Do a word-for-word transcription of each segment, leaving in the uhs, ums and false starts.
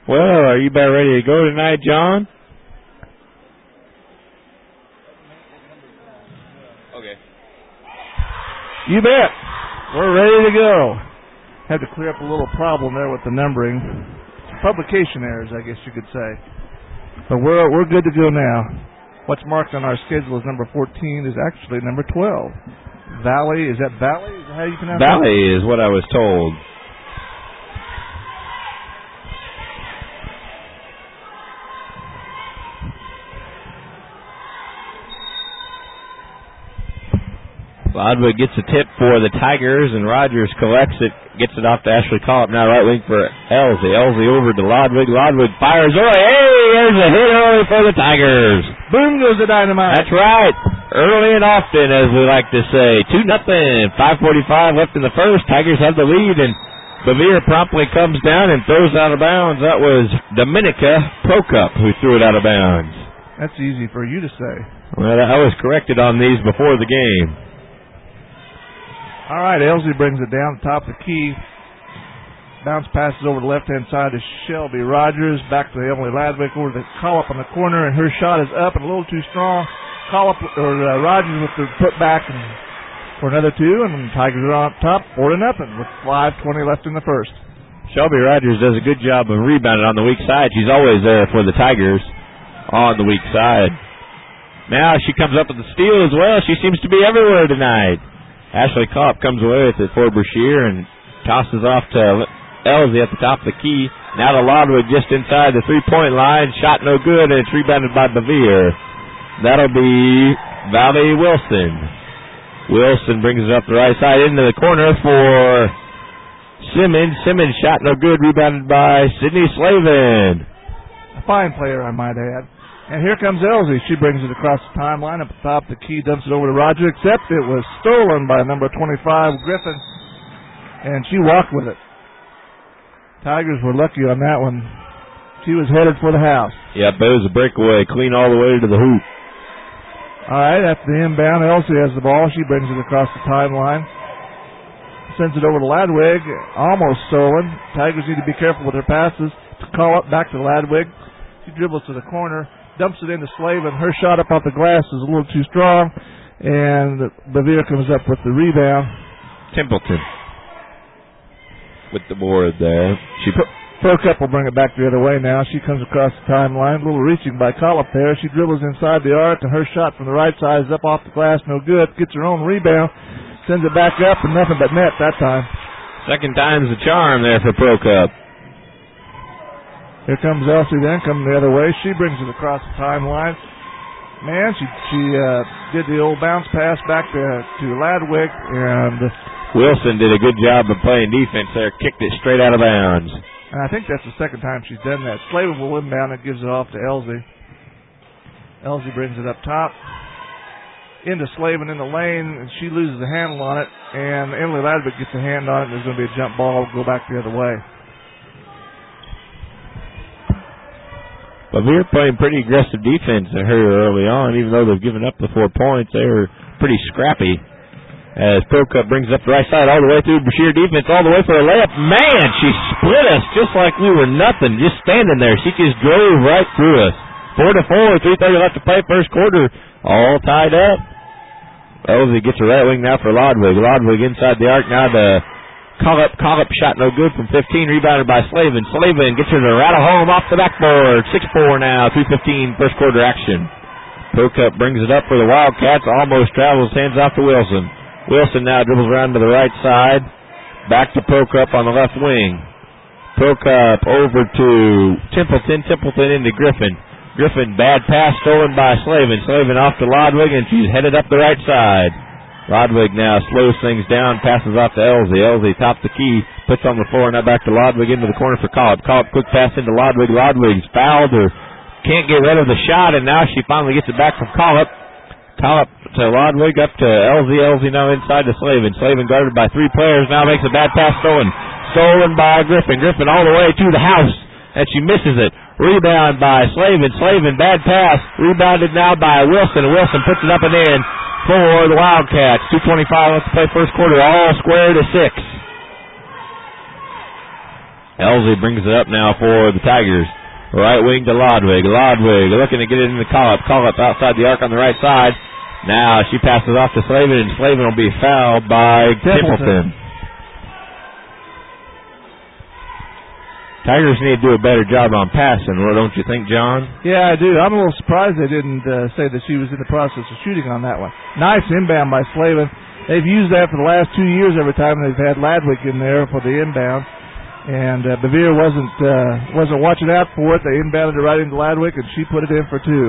Well, are you about ready to go tonight, John? Okay. You bet. We're ready to go. Had to clear up a little problem there with the numbering. Publication errors, I guess you could say. But we're we're good to go now. What's marked on our schedule as number fourteen is actually number twelve. Valley, is that Valley? Is that how you pronounce it? Valley is what I was told. Lodwig gets a tip for the Tigers, and Rogers collects it, gets it off to Ashley Collop. Now right wing for Elsie. Elsie over to Lodwig. Lodwig fires early. Hey, there's a hit early for the Tigers. Boom goes the dynamite. That's right. Early and often, as we like to say. two nothing. five forty-five left in the first. Tigers have the lead, and Bevere promptly comes down and throws it out of bounds. That was Dominica Prokup who threw it out of bounds. That's easy for you to say. Well, I was corrected on these before the game. All right, Elsie brings it down the top of the key. Bounce passes over the left-hand side to Shelby Rogers. Back to Emily Ladwick over to Collop on the corner, and her shot is up and a little too strong. Collop or uh, Rogers with the put back and for another two, and the Tigers are on top, four to nothing with five twenty left in the first. Shelby Rogers does a good job of rebounding on the weak side. She's always there for the Tigers on the weak side. Now she comes up with the steal as well. She seems to be everywhere tonight. Ashley Kopp comes away with it for Brashear and tosses off to Elsie at the top of the key. Now to Lodwig just inside the three-point line. Shot no good, and it's rebounded by Bevere. That'll be Valley Wilson. Wilson brings it up the right side into the corner for Simmons. Simmons shot no good, rebounded by Sydney Slavin. A fine player, I might add. And here comes Elsie. She brings it across the timeline up the top of the key, dumps it over to Roger, except it was stolen by number twenty-five, Griffin, and she walked with it. Tigers were lucky on that one. She was headed for the house. Yeah, but it was a breakaway, clean all the way to the hoop. All right, after the inbound, Elsie has the ball. She brings it across the timeline. Sends it over to Ladwig, almost stolen. Tigers need to be careful with their passes. To call up back to Ladwig. She dribbles to the corner, dumps it into Slavin. Her shot up off the glass is a little too strong, and Bevere comes up with the rebound. Templeton with the board there. She Prokup will bring it back the other way now. She comes across the timeline. A little reaching by Collop there. She dribbles inside the arc, and her shot from the right side is up off the glass. No good. Gets her own rebound. Sends it back up, and nothing but net that time. Second time's the charm there for Prokup. Here comes Elsie then, coming the other way. She brings it across the timeline. Man, she she uh, did the old bounce pass back to, to Ladwick, and Wilson did a good job of playing defense there. Kicked it straight out of bounds. And I think that's the second time she's done that. Slavin will inbound and gives it off to Elsie. Elsie brings it up top. Into Slavin in the lane, and she loses the handle on it, and Emily Ladwick gets a hand on it, and there's going to be a jump ball. Go back the other way. But we were playing pretty aggressive defense at her early on, even though they've given up the four points. They were pretty scrappy. As Prokup brings it up the right side all the way through Brashear defense, all the way for a layup. Man, she split us just like we were nothing, just standing there. She just drove right through us. Four to four, three thirty left to play, first quarter, all tied up. Elsie gets a right wing now for Lodwig. Lodwig inside the arc now to Collop. Collop shot no good from fifteen, rebounded by Slavin. Slavin gets her to rattle home off the backboard. six four now, three fifteen first quarter action. Prokup brings it up for the Wildcats, almost travels, hands off to Wilson. Wilson now dribbles around to the right side. Back to Prokup on the left wing. Prokup over to Templeton. Templeton into Griffin. Griffin, bad pass stolen by Slavin. Slavin off to Lodwig, and she's headed up the right side. Lodwig now slows things down, passes off to Elsie. Elsie top the key, puts on the floor, now back to Lodwig into the corner for Collop. Collop quick pass into Lodwig. Lodwig's fouled or can't get rid of the shot, and now she finally gets it back from Collop. Collop to Lodwig, up to Elsie. Elsie now inside to Slavin. Slavin guarded by three players, now makes a bad pass stolen. Stolen by Griffin. Griffin all the way to the house, and she misses it. Rebound by Slavin. Slavin, bad pass. Rebounded now by Wilson. Wilson puts it up and in for the Wildcats. two twenty-five left to play first quarter. All square to six. Elsie brings it up now for the Tigers. Right wing to Lodwig. Lodwig looking to get it into Collop. Collop outside the arc on the right side. Now she passes off to Slavin, and Slavin will be fouled by Templeton. Tigers need to do a better job on passing, well, don't you think, John? Yeah, I do. I'm a little surprised they didn't uh, say that she was in the process of shooting on that one. Nice inbound by Slavin. They've used that for the last two years every time they've had Ladwick in there for the inbound. And uh, Bevere wasn't uh, wasn't watching out for it. They inbounded it right into Ladwick, and she put it in for two.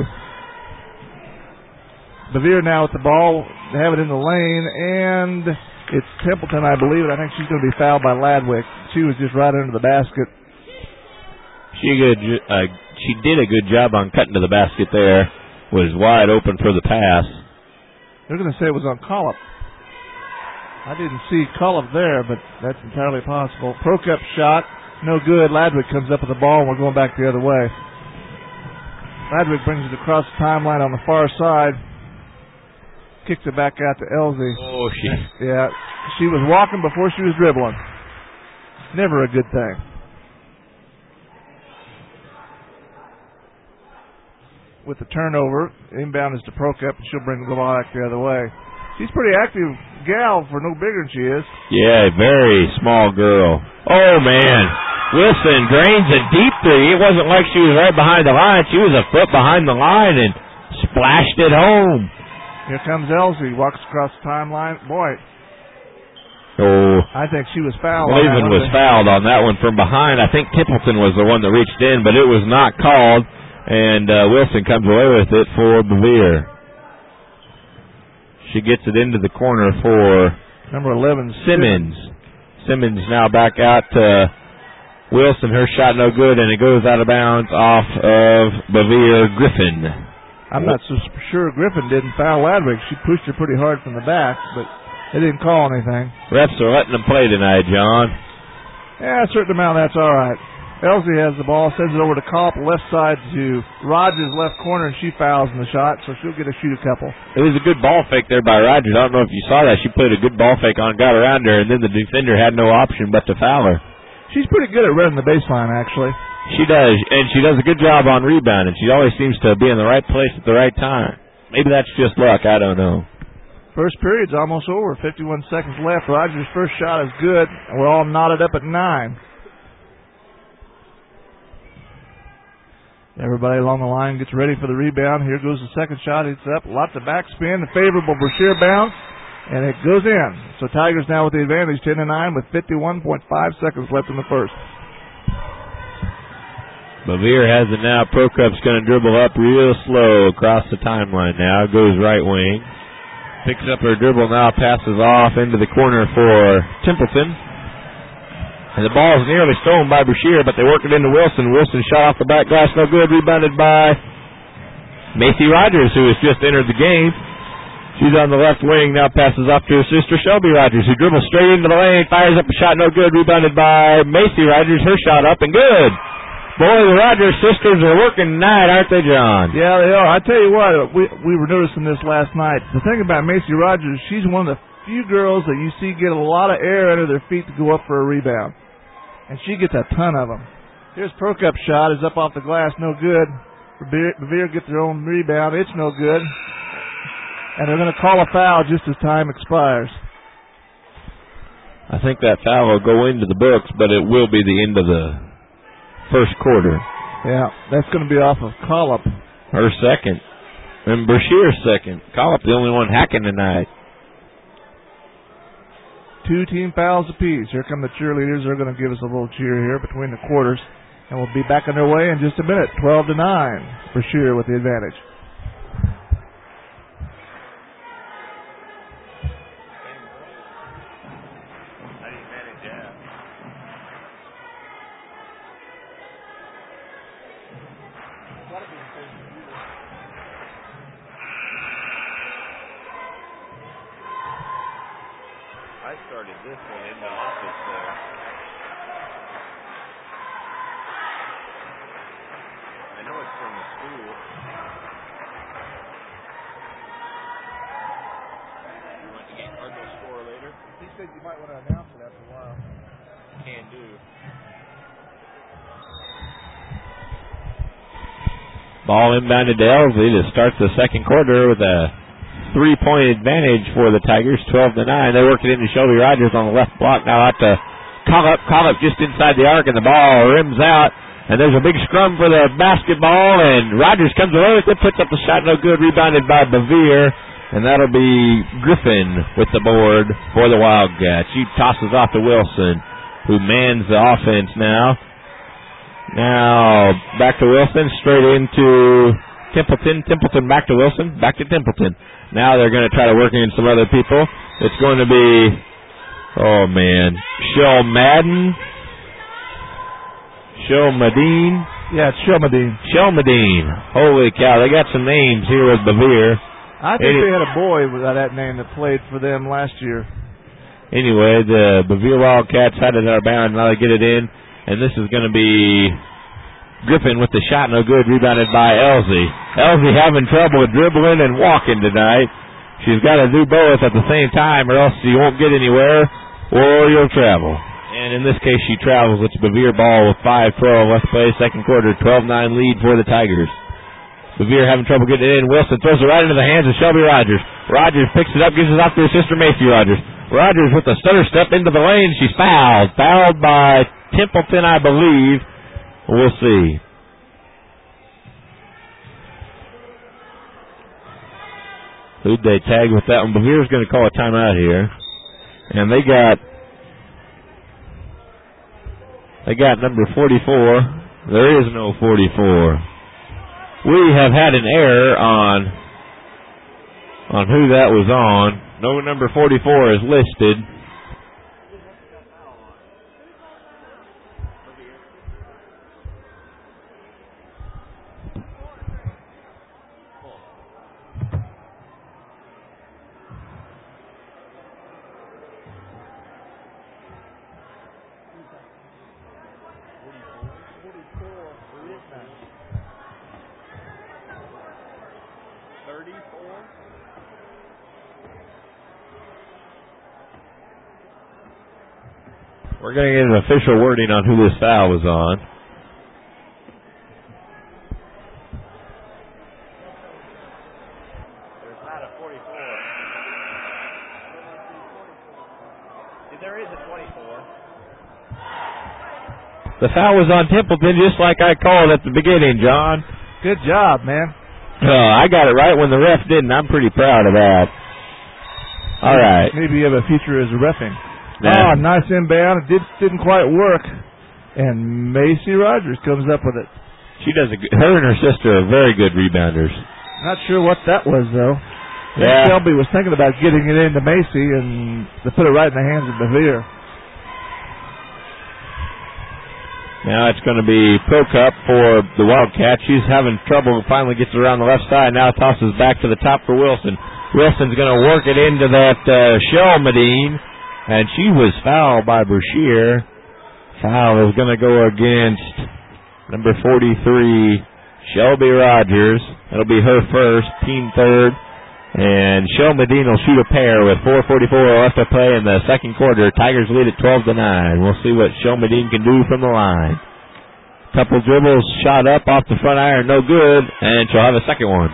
Bevere now with the ball. They have it in the lane, and it's Templeton, I believe. And I think she's going to be fouled by Ladwick. She was just right under the basket. She good. Uh, she did a good job on cutting to the basket there. Was wide open for the pass. They're going to say it was on Collop. I didn't see Collop there, but that's entirely possible. Prokop shot, no good. Ladwick comes up with the ball, and we're going back the other way. Ladwick brings it across the timeline on the far side. Kicks it back out to Elsie. Oh, she. Yeah, she was walking before she was dribbling. Never a good thing. With the turnover, inbound is to Prokop, and she'll bring the ball back the other way. She's a pretty active gal for no bigger than she is. Yeah, very small girl. Oh, man. Wilson drains a deep three. It wasn't like she was right behind the line. She was a foot behind the line and splashed it home. Here comes Elsie. Walks across the timeline. Boy. Oh. I think she was fouled. Cleveland was fouled on that one from behind. I think Templeton was the one that reached in, but it was not called. And uh, Wilson comes away with it for Bevere. She gets it into the corner for number eleven, Simmons. Simmons now back out to Wilson. Her shot no good, and it goes out of bounds off of Bevere Griffin. I'm not so sure Griffin didn't foul Ladwick. She pushed her pretty hard from the back, but they didn't call anything. Refs are letting them play tonight, John. Yeah, a certain amount, that's all right. Elsie has the ball, sends it over to Kopp, left side to Rogers, left corner, and she fouls in the shot, so she'll get to shoot a couple. It was a good ball fake there by Rogers. I don't know if you saw that. She put a good ball fake on, got around her, and then the defender had no option but to foul her. She's pretty good at running the baseline, actually. She does, and she does a good job on rebounding. She always seems to be in the right place at the right time. Maybe that's just luck. I don't know. First period's almost over. fifty-one seconds left. Rogers' first shot is good, and we're all knotted up at nine. Everybody along the line gets ready for the rebound. Here goes the second shot. It's up. Lots of backspin. A favorable Brashear bounce, and it goes in. So Tigers now with the advantage, ten to nine, with fifty-one point five seconds left in the first. Bevere has it now. Prokop's going to dribble up real slow across the timeline now. Goes right wing. Picks up her dribble now. Passes off into the corner for Templeton. And the ball is nearly stolen by Brashear, but they work it into Wilson. Wilson shot off the back glass, no good. Rebounded by Macy Rogers, who has just entered the game. She's on the left wing, now passes off to her sister, Shelby Rogers, who dribbles straight into the lane, fires up a shot, no good. Rebounded by Macy Rogers. Her shot up and good. Boy, the Rogers sisters are working tonight, aren't they, John? Yeah, they are. I tell you what, we we were noticing this last night. The thing about Macy Rogers, she's one of the few girls that you see get a lot of air under their feet to go up for a rebound. And she gets a ton of them. Here's Prokop's shot. Is up off the glass. No good. Bevere gets their own rebound. It's no good. And they're going to call a foul just as time expires. I think that foul will go into the books, but it will be the end of the first quarter. Yeah, that's going to be off of Collop. Her second. And Brashear's second. Collop the only one hacking tonight. Two team fouls apiece. Here come the cheerleaders. They're going to give us a little cheer here between the quarters. And we'll be back underway in just a minute. twelve to nine. Brashear with the advantage. I started this one in the office there. I know it's from the school. You want to get Cardinal score later? He said you might want to announce it after a while. Can do. Ball inbounded to Elsley to start the second quarter with a three-point advantage for the Tigers, twelve to nine. They work it into Shelby Rogers on the left block. Now out to Collup. Collup just inside the arc, and the ball rims out. And there's a big scrum for the basketball, and Rogers comes away with it, puts up the shot, no good, rebounded by Bevere. And that'll be Griffin with the board for the Wildcats. She tosses off to Wilson, who mans the offense now. Now back to Wilson, straight into Templeton. Templeton back to Wilson, back to Templeton. Now they're going to try to work in some other people. It's going to be, oh man, Shell Madden, Shell Madine. Yeah, it's Shelmadine. Shelmadine. Holy cow, they got some names here with Bevere. I think Any, they had a boy with that name that played for them last year. Anyway, the Bevere Wildcats had it out of bounds. Now they get it in, and this is going to be Griffin with the shot, no good, rebounded by Elsie. Elsie having trouble with dribbling and walking tonight. She's got to do both at the same time, or else you won't get anywhere, or you'll travel. And in this case, she travels. It's Bevere ball with five twelve left play, second quarter, twelve nine lead for the Tigers. Bevere having trouble getting it in. Wilson throws it right into the hands of Shelby Rogers. Rogers picks it up, gives it off to her sister Macy Rogers. Rogers with a stutter step into the lane. She's fouled. Fouled by Templeton, I believe. We'll see. Who'd they tag with that one? Bevere's going to call a timeout here. And they got they got number forty-four. There is no forty-four. We have had an error on on who that was on. No number forty-four is listed. We're going to get an official wording on who this foul was on. There's not a forty-four. There is a twenty-four. The foul was on Templeton, just like I called at the beginning, John. Good job, man. Uh, I got it right when the ref didn't. I'm pretty proud of that. All right. Maybe you have a future as a reffing. Nah. Oh, nice inbound. It did, didn't quite work. And Macy Rogers comes up with it. She does a good, her and her sister are very good rebounders. Not sure what that was, though. Yeah. Shelby was thinking about getting it into Macy, and they put it right in the hands of Bevere. Now it's going to be Prokop for the Wildcats. She's having trouble. Finally gets around the left side. Now tosses back to the top for Wilson. Wilson's going to work it into that uh, Shell Medine. And she was fouled by Brashear. Foul is going to go against number forty-three, Shelby Rogers. It'll be her first, team third. And Shell Medine will shoot a pair with four forty-four left to play in the second quarter. Tigers lead at twelve to nine. We'll see what Shell Medine can do from the line. Couple dribbles, shot up off the front iron, no good. And she'll have a second one.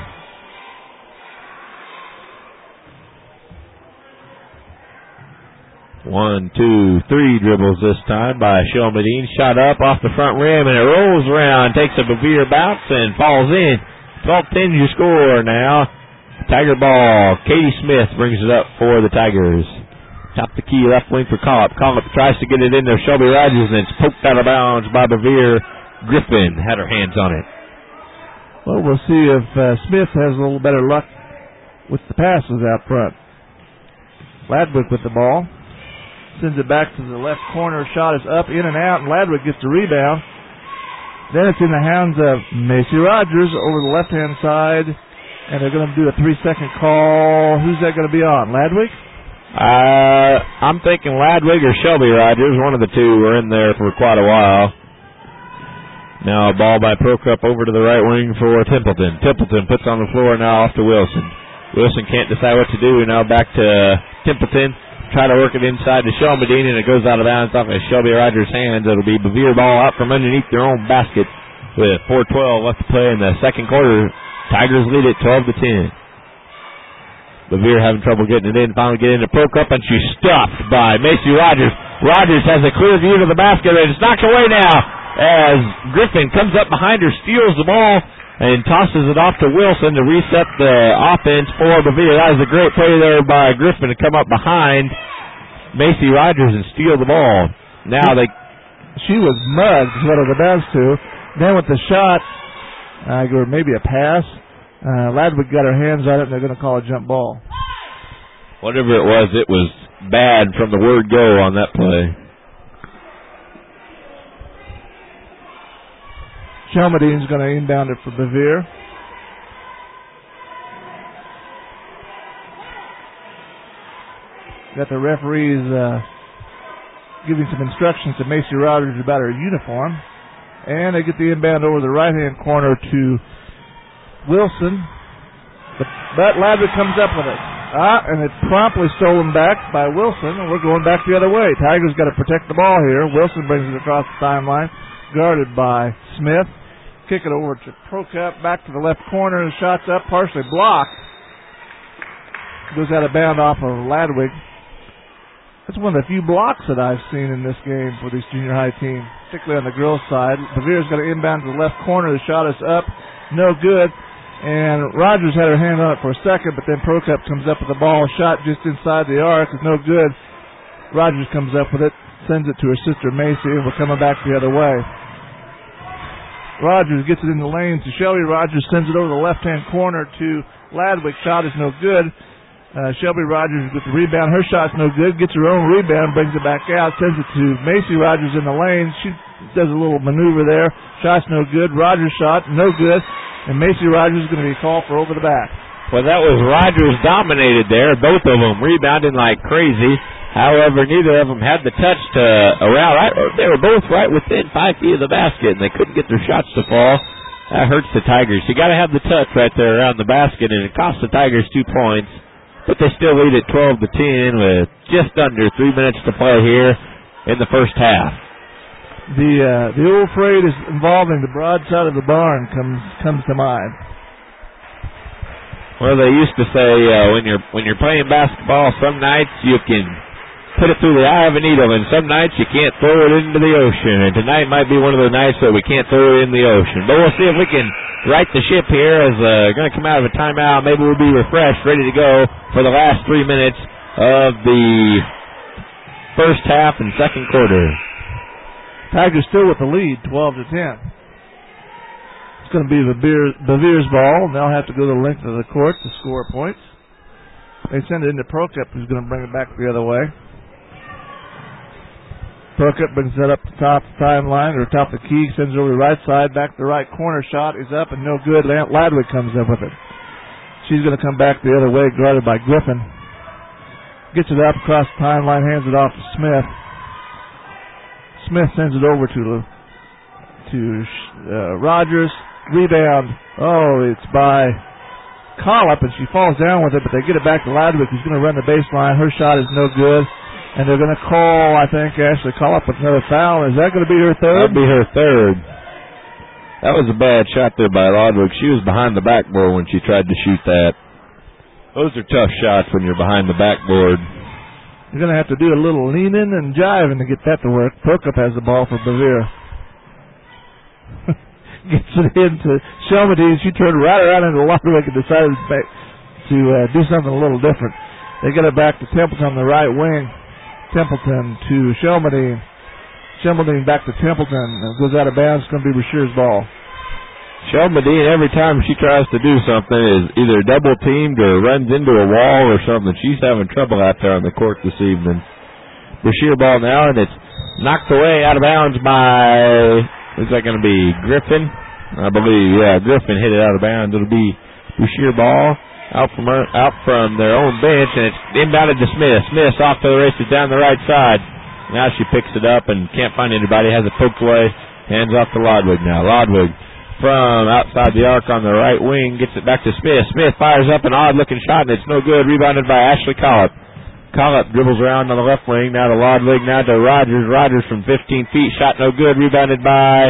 One, two, three dribbles this time by Shell Medine. Shot up off the front rim, and it rolls around, takes a Bevere bounce, and falls in. twelve ten your score now. Tiger ball. Katie Smith brings it up for the Tigers. Top the key, left wing for Collop. Collop tries to get it in there. Shelby Rogers, and it's poked out of bounds by Bevere. Griffin had her hands on it. Well, we'll see if uh, Smith has a little better luck with the passes out front. Ladwick with the ball. Sends it back to the left corner. Shot is up, in and out, and Ladwick gets the rebound. Then it's in the hands of Macy Rogers over the left-hand side, and they're going to do a three-second call. Who's that going to be on? Ladwick? Uh, I'm thinking Ladwick or Shelby Rogers. One of the two were in there for quite a while. Now a ball by Prokop over to the right wing for Templeton. Templeton puts on the floor now off to Wilson. Wilson can't decide what to do. Now back to Templeton. Try to work it inside to Shell Medine, and it goes out of bounds off of Shelby Rogers' hands. It'll be Bevere ball out from underneath their own basket. with four twelve left to play in the second quarter. Tigers lead it twelve to ten. Bevier having trouble getting it in, finally getting into Pro Cup, and she's stuffed by Macy Rogers. Rogers has a clear view to the basket, and it's knocked away now as Griffin comes up behind her, steals the ball, and tosses it off to Wilson to reset the offense for Bevier. That was a great play there by Griffin to come up behind Macy Rogers and steal the ball. Now they... She was mugged, is what it amounts to. Then with the shot, uh, or maybe a pass, Uh, Ladwig got her hands on it, and they're going to call a jump ball. Whatever it was, it was bad from the word go on that play. Shelmadine's going to inbound it for Bevier. Got the referees uh, giving some instructions to Macy Rogers about her uniform. And they get the inbound over the right-hand corner to Wilson, but, but Ladwig comes up with it. Ah, and it's promptly stolen back by Wilson, and we're going back the other way. Tigers got to protect the ball here. Wilson brings it across the timeline, guarded by Smith. Kick it over to Prokop, back to the left corner, and shots up, partially blocked. Goes out of bound off of Ladwig. That's one of the few blocks that I've seen in this game for this junior high team, particularly on the girls' side. Bevier's got to inbound to the left corner. The shot is up, no good. And Rogers had her hand on it for a second, but then Prokop comes up with the ball, shot just inside the arc, is no good. Rogers comes up with it, sends it to her sister Macy, and we're coming back the other way. Rogers gets it in the lane to Shelby. Rogers sends it over the left-hand corner to Ladwig. Shot is no good. Uh, Shelby Rogers with the rebound. Her shot's no good. Gets her own rebound, brings it back out, sends it to Macy Rogers in the lane. She does a little maneuver there. Shot's no good. Rogers' shot, no good. And Macy Rogers is going to be called for over the back. Well, that was Rogers dominated there. Both of them rebounding like crazy. However, neither of them had the touch to around. Right, they were both right within five feet of the basket, and they couldn't get their shots to fall. That hurts the Tigers. You got to have the touch right there around the basket, and it cost the Tigers two points. But they still lead at twelve to ten with just under three minutes to play here in the first half. The uh, the old phrase is involving the broadside of the barn comes comes to mind. Well, they used to say uh, when you're when you're playing basketball, some nights you can put it through the eye of a needle, and some nights you can't throw it into the ocean. And tonight might be one of the nights that we can't throw it in the ocean. But we'll see if we can right the ship here as uh, going to come out of a timeout. Maybe we'll be refreshed, ready to go for the last three minutes of the first half and second quarter. Tigers still with the lead, twelve to ten. It's going to be Bevier, Bevier's ball, and they'll have to go the length of the court to score points. They send it into Prokop, who's going to bring it back the other way. Prokop brings it up the top of the timeline, or top of the key, sends it over the right side, back to the right corner. Shot is up and no good. Ladwig comes up with it. She's going to come back the other way, guarded by Griffin. Gets it up across the timeline, hands it off to Smith. Smith sends it over to to uh, Rogers. Rebound. Oh, it's by Collop, and she falls down with it, but they get it back to Ladwig, who's going to run the baseline. Her shot is no good, and they're going to call, I think, Ashley Collop with another foul. Is that going to be her third? That'll be her third. That was a bad shot there by Ladwig. She was behind the backboard when she tried to shoot that. Those are tough shots when you're behind the backboard. You're going to have to do a little leaning and jiving to get that to work. Prokop has the ball for Bevier. Gets it into Shelmadine. She turned right around into Ladwig and decided to uh, do something a little different. They get it back to Templeton on the right wing. Templeton to Shelmadine. Shelmadine back to Templeton. It goes out of bounds. It's going to be Brashear's ball. Shelmadine, every time she tries to do something, is either double teamed or runs into a wall or something. She's having trouble out there on the court this evening. Brashear ball now, and it's knocked away out of bounds by, is that going to be Griffin? I believe, yeah, Griffin hit it out of bounds. It'll be Brashear ball out from her, out from their own bench, and it's inbounded to Smith. Smith off to the races down the right side. Now she picks it up and can't find anybody. Has it poked away. Hands off to Ladwig now. Ladwig from outside the arc on the right wing, gets it back to Smith. Smith fires up an odd-looking shot, and it's no good. Rebounded by Ashley Collop. Collop dribbles around on the left wing, now to Ladwig, now to Rogers. Rogers from fifteen feet, shot no good. Rebounded by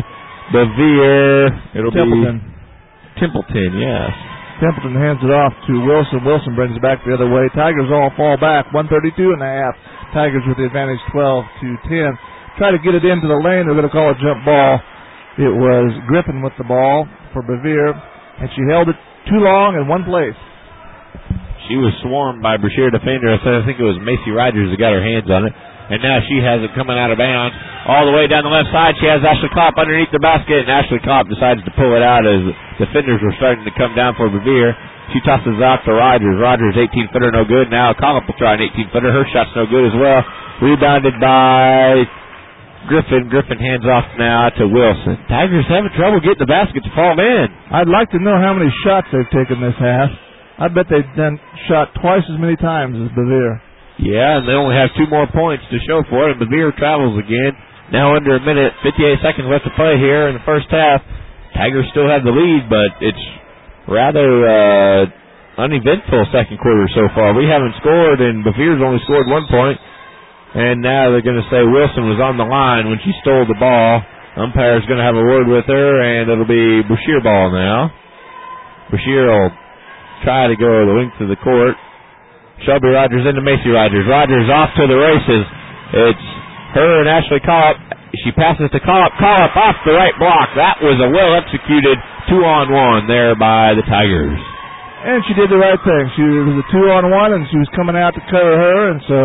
Bevier. It'll Templeton. be Templeton, yes. Templeton hands it off to Wilson. Wilson brings it back the other way. Tigers all fall back. one thirty-two and a half. Tigers with the advantage twelve to ten. Try to get it into the lane. They're going to call a jump ball. It was Griffin with the ball for Bevier, and she held it too long in one place. She was swarmed by Brashear defender. I think it was Macy Rogers that got her hands on it. And now she has it coming out of bounds. All the way down the left side, she has Ashley Kopp underneath the basket, and Ashley Kopp decides to pull it out as defenders were starting to come down for Bevier. She tosses out to Rogers. Rogers, eighteen-footer, no good. Now Kopp will try an eighteen-footer. Her shot's no good as well. Rebounded by Griffin. Griffin hands off now to Wilson. Tigers having trouble getting the basket to fall in. I'd like to know how many shots they've taken this half. I bet they've done shot twice as many times as Bevier. Yeah, and they only have two more points to show for it, and Bevier travels again. Now under a minute, fifty-eight seconds left to play here in the first half. Tigers still have the lead, but it's rather uh, uneventful second quarter so far. We haven't scored, and Bevier's only scored one point. And now they're going to say Wilson was on the line when she stole the ball. Umpire's going to have a word with her, and it'll be Brashear ball now. Brashear will try to go the length of the court. Shelby Rogers into Macy Rogers. Rogers off to the races. It's her and Ashley Kopp. She passes to Kopp. Kopp off the right block. That was a well-executed two-on-one there by the Tigers. And she did the right thing. She was a two-on-one, and she was coming out to cover her, and so...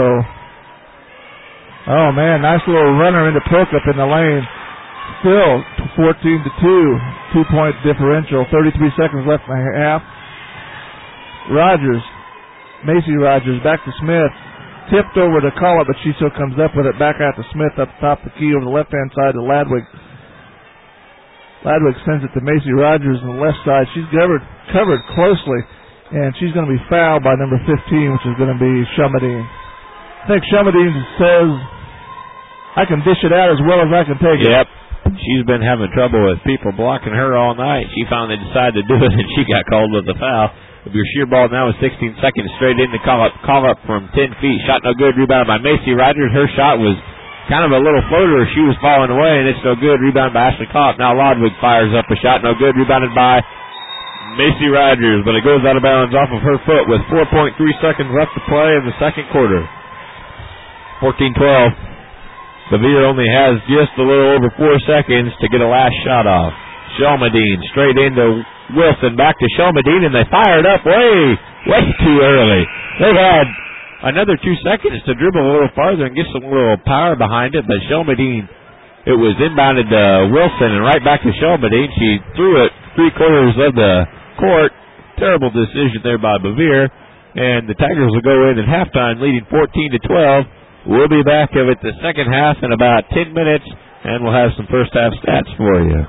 Oh, man, nice little runner into Prokup in the lane. Still fourteen to two, two-point differential, thirty-three seconds left in the half. Rogers, Macy Rogers, back to Smith. Tipped over to Collett, but she still comes up with it. Back out to Smith up top the key over the left-hand side to Ladwig. Ladwig sends it to Macy Rogers on the left side. She's covered, covered closely, and she's going to be fouled by number fifteen, which is going to be Shelmadine. I think Shelmadine says, I can dish it out as well as I can take it. Yep. She's been having trouble with people blocking her all night. She finally decided to do it, and she got called with the foul. Your sheer ball now with sixteen seconds straight in to call up, call up from ten feet. Shot no good. Rebounded by Macy Rogers. Her shot was kind of a little floater. She was falling away, and it's no good. Rebounded by Ashley Kopp. Now Lodwig fires up a shot. No good. Rebounded by Macy Rogers, but it goes out of bounds off of her foot with four point three seconds left to play in the second quarter. fourteen twelve. Bevier only has just a little over four seconds to get a last shot off. Shelmadine straight into Wilson, back to Shelmadine, and they fired up way, way too early. They had another two seconds to dribble a little farther and get some little power behind it, but Shelmadine, it was inbounded to Wilson and right back to Shelmadine. She threw it three quarters of the court. Terrible decision there by Bevier, and the Tigers will go in at halftime leading fourteen to twelve. We'll be back of it the second half in about ten minutes, and we'll have some first half stats for you.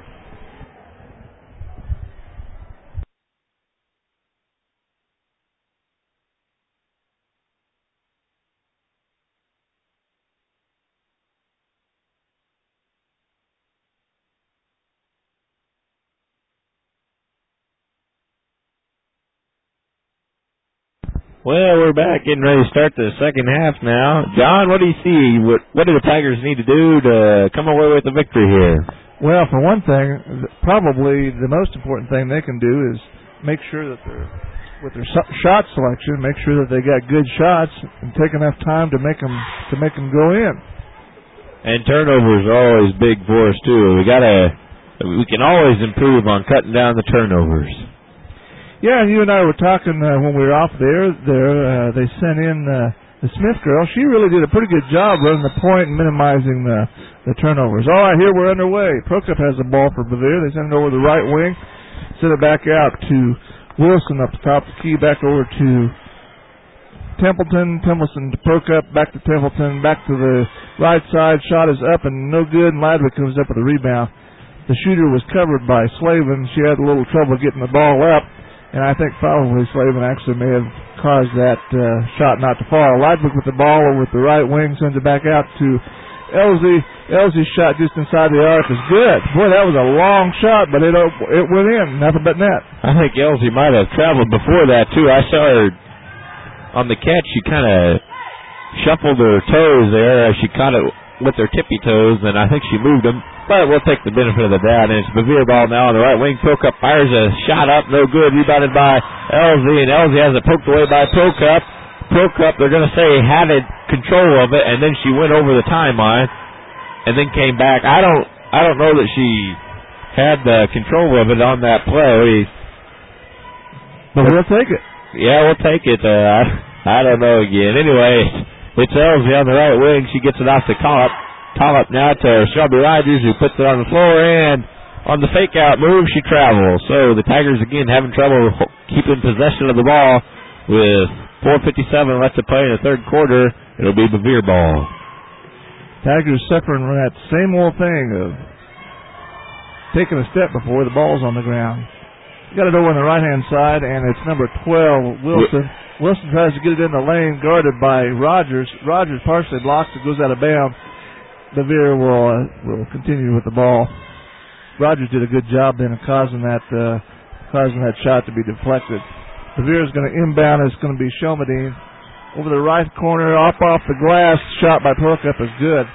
Well, we're back, getting ready to start the second half now. John, what do you see? What, what do the Tigers need to do to come away with the victory here? Well, for one thing, probably the most important thing they can do is make sure that they're, with their shot selection, make sure that they got good shots and take enough time to make them to make them go in. And turnovers are always big for us too. We gotta, we can always improve on cutting down the turnovers. Yeah, and you and I were talking uh, when we were off there. There, uh, they sent in uh, the Smith girl. She really did a pretty good job running the point and minimizing the, the turnovers. All right, here we're underway. Prokup has the ball for Bevier. They send it over the right wing, send it back out to Wilson up the top the key, back over to Templeton. Templeton to Prokup, back to Templeton, back to the right side. Shot is up and no good, and Ladwig comes up with a rebound. The shooter was covered by Slavin. She had a little trouble getting the ball up. And I think probably Slavin actually may have caused that uh, shot not to fall. Ladwig with the ball over with the right wing, sends it back out to Elsie. Elsie's shot just inside the arc is good. Boy, that was a long shot, but it it went in. Nothing but net. I think Elsie might have traveled before that, too. I saw her on the catch. She kind of shuffled her toes there as she caught it with their tippy toes, and I think she moved them. But we'll take the benefit of the doubt, and it's Bevere ball now on the right wing. Procup fires a shot up, no good. Rebounded by Elsie, and Elsie has it poked away by Procup. Procup, they're going to say, had it, control of it, and then she went over the timeline, and then came back. I don't, I don't know that she had the control of it on that play. But we'll take it. Yeah, we'll take it. Uh, I, I don't know again. Anyway, it's Elsie on the right wing. She gets it off to Collop. Collop now to Shelby Rogers, who puts it on the floor, and on the fake-out move, she travels. So the Tigers, again, having trouble keeping possession of the ball with four fifty-seven left to play in the third quarter. It'll be Bevere ball. Tigers suffering from that same old thing of taking a step before the ball's on the ground. Got it over on the right-hand side, and it's number twelve, Wilson. Wilson tries to get it in the lane, guarded by Rogers. Rogers partially blocks it, goes out of bounds. Bevere will uh, will continue with the ball. Rogers did a good job then of causing that uh, causing that shot to be deflected. Bevere is going to inbound. It's going to be Shelmadine over the right corner, up off the glass. Shot by Procup is good.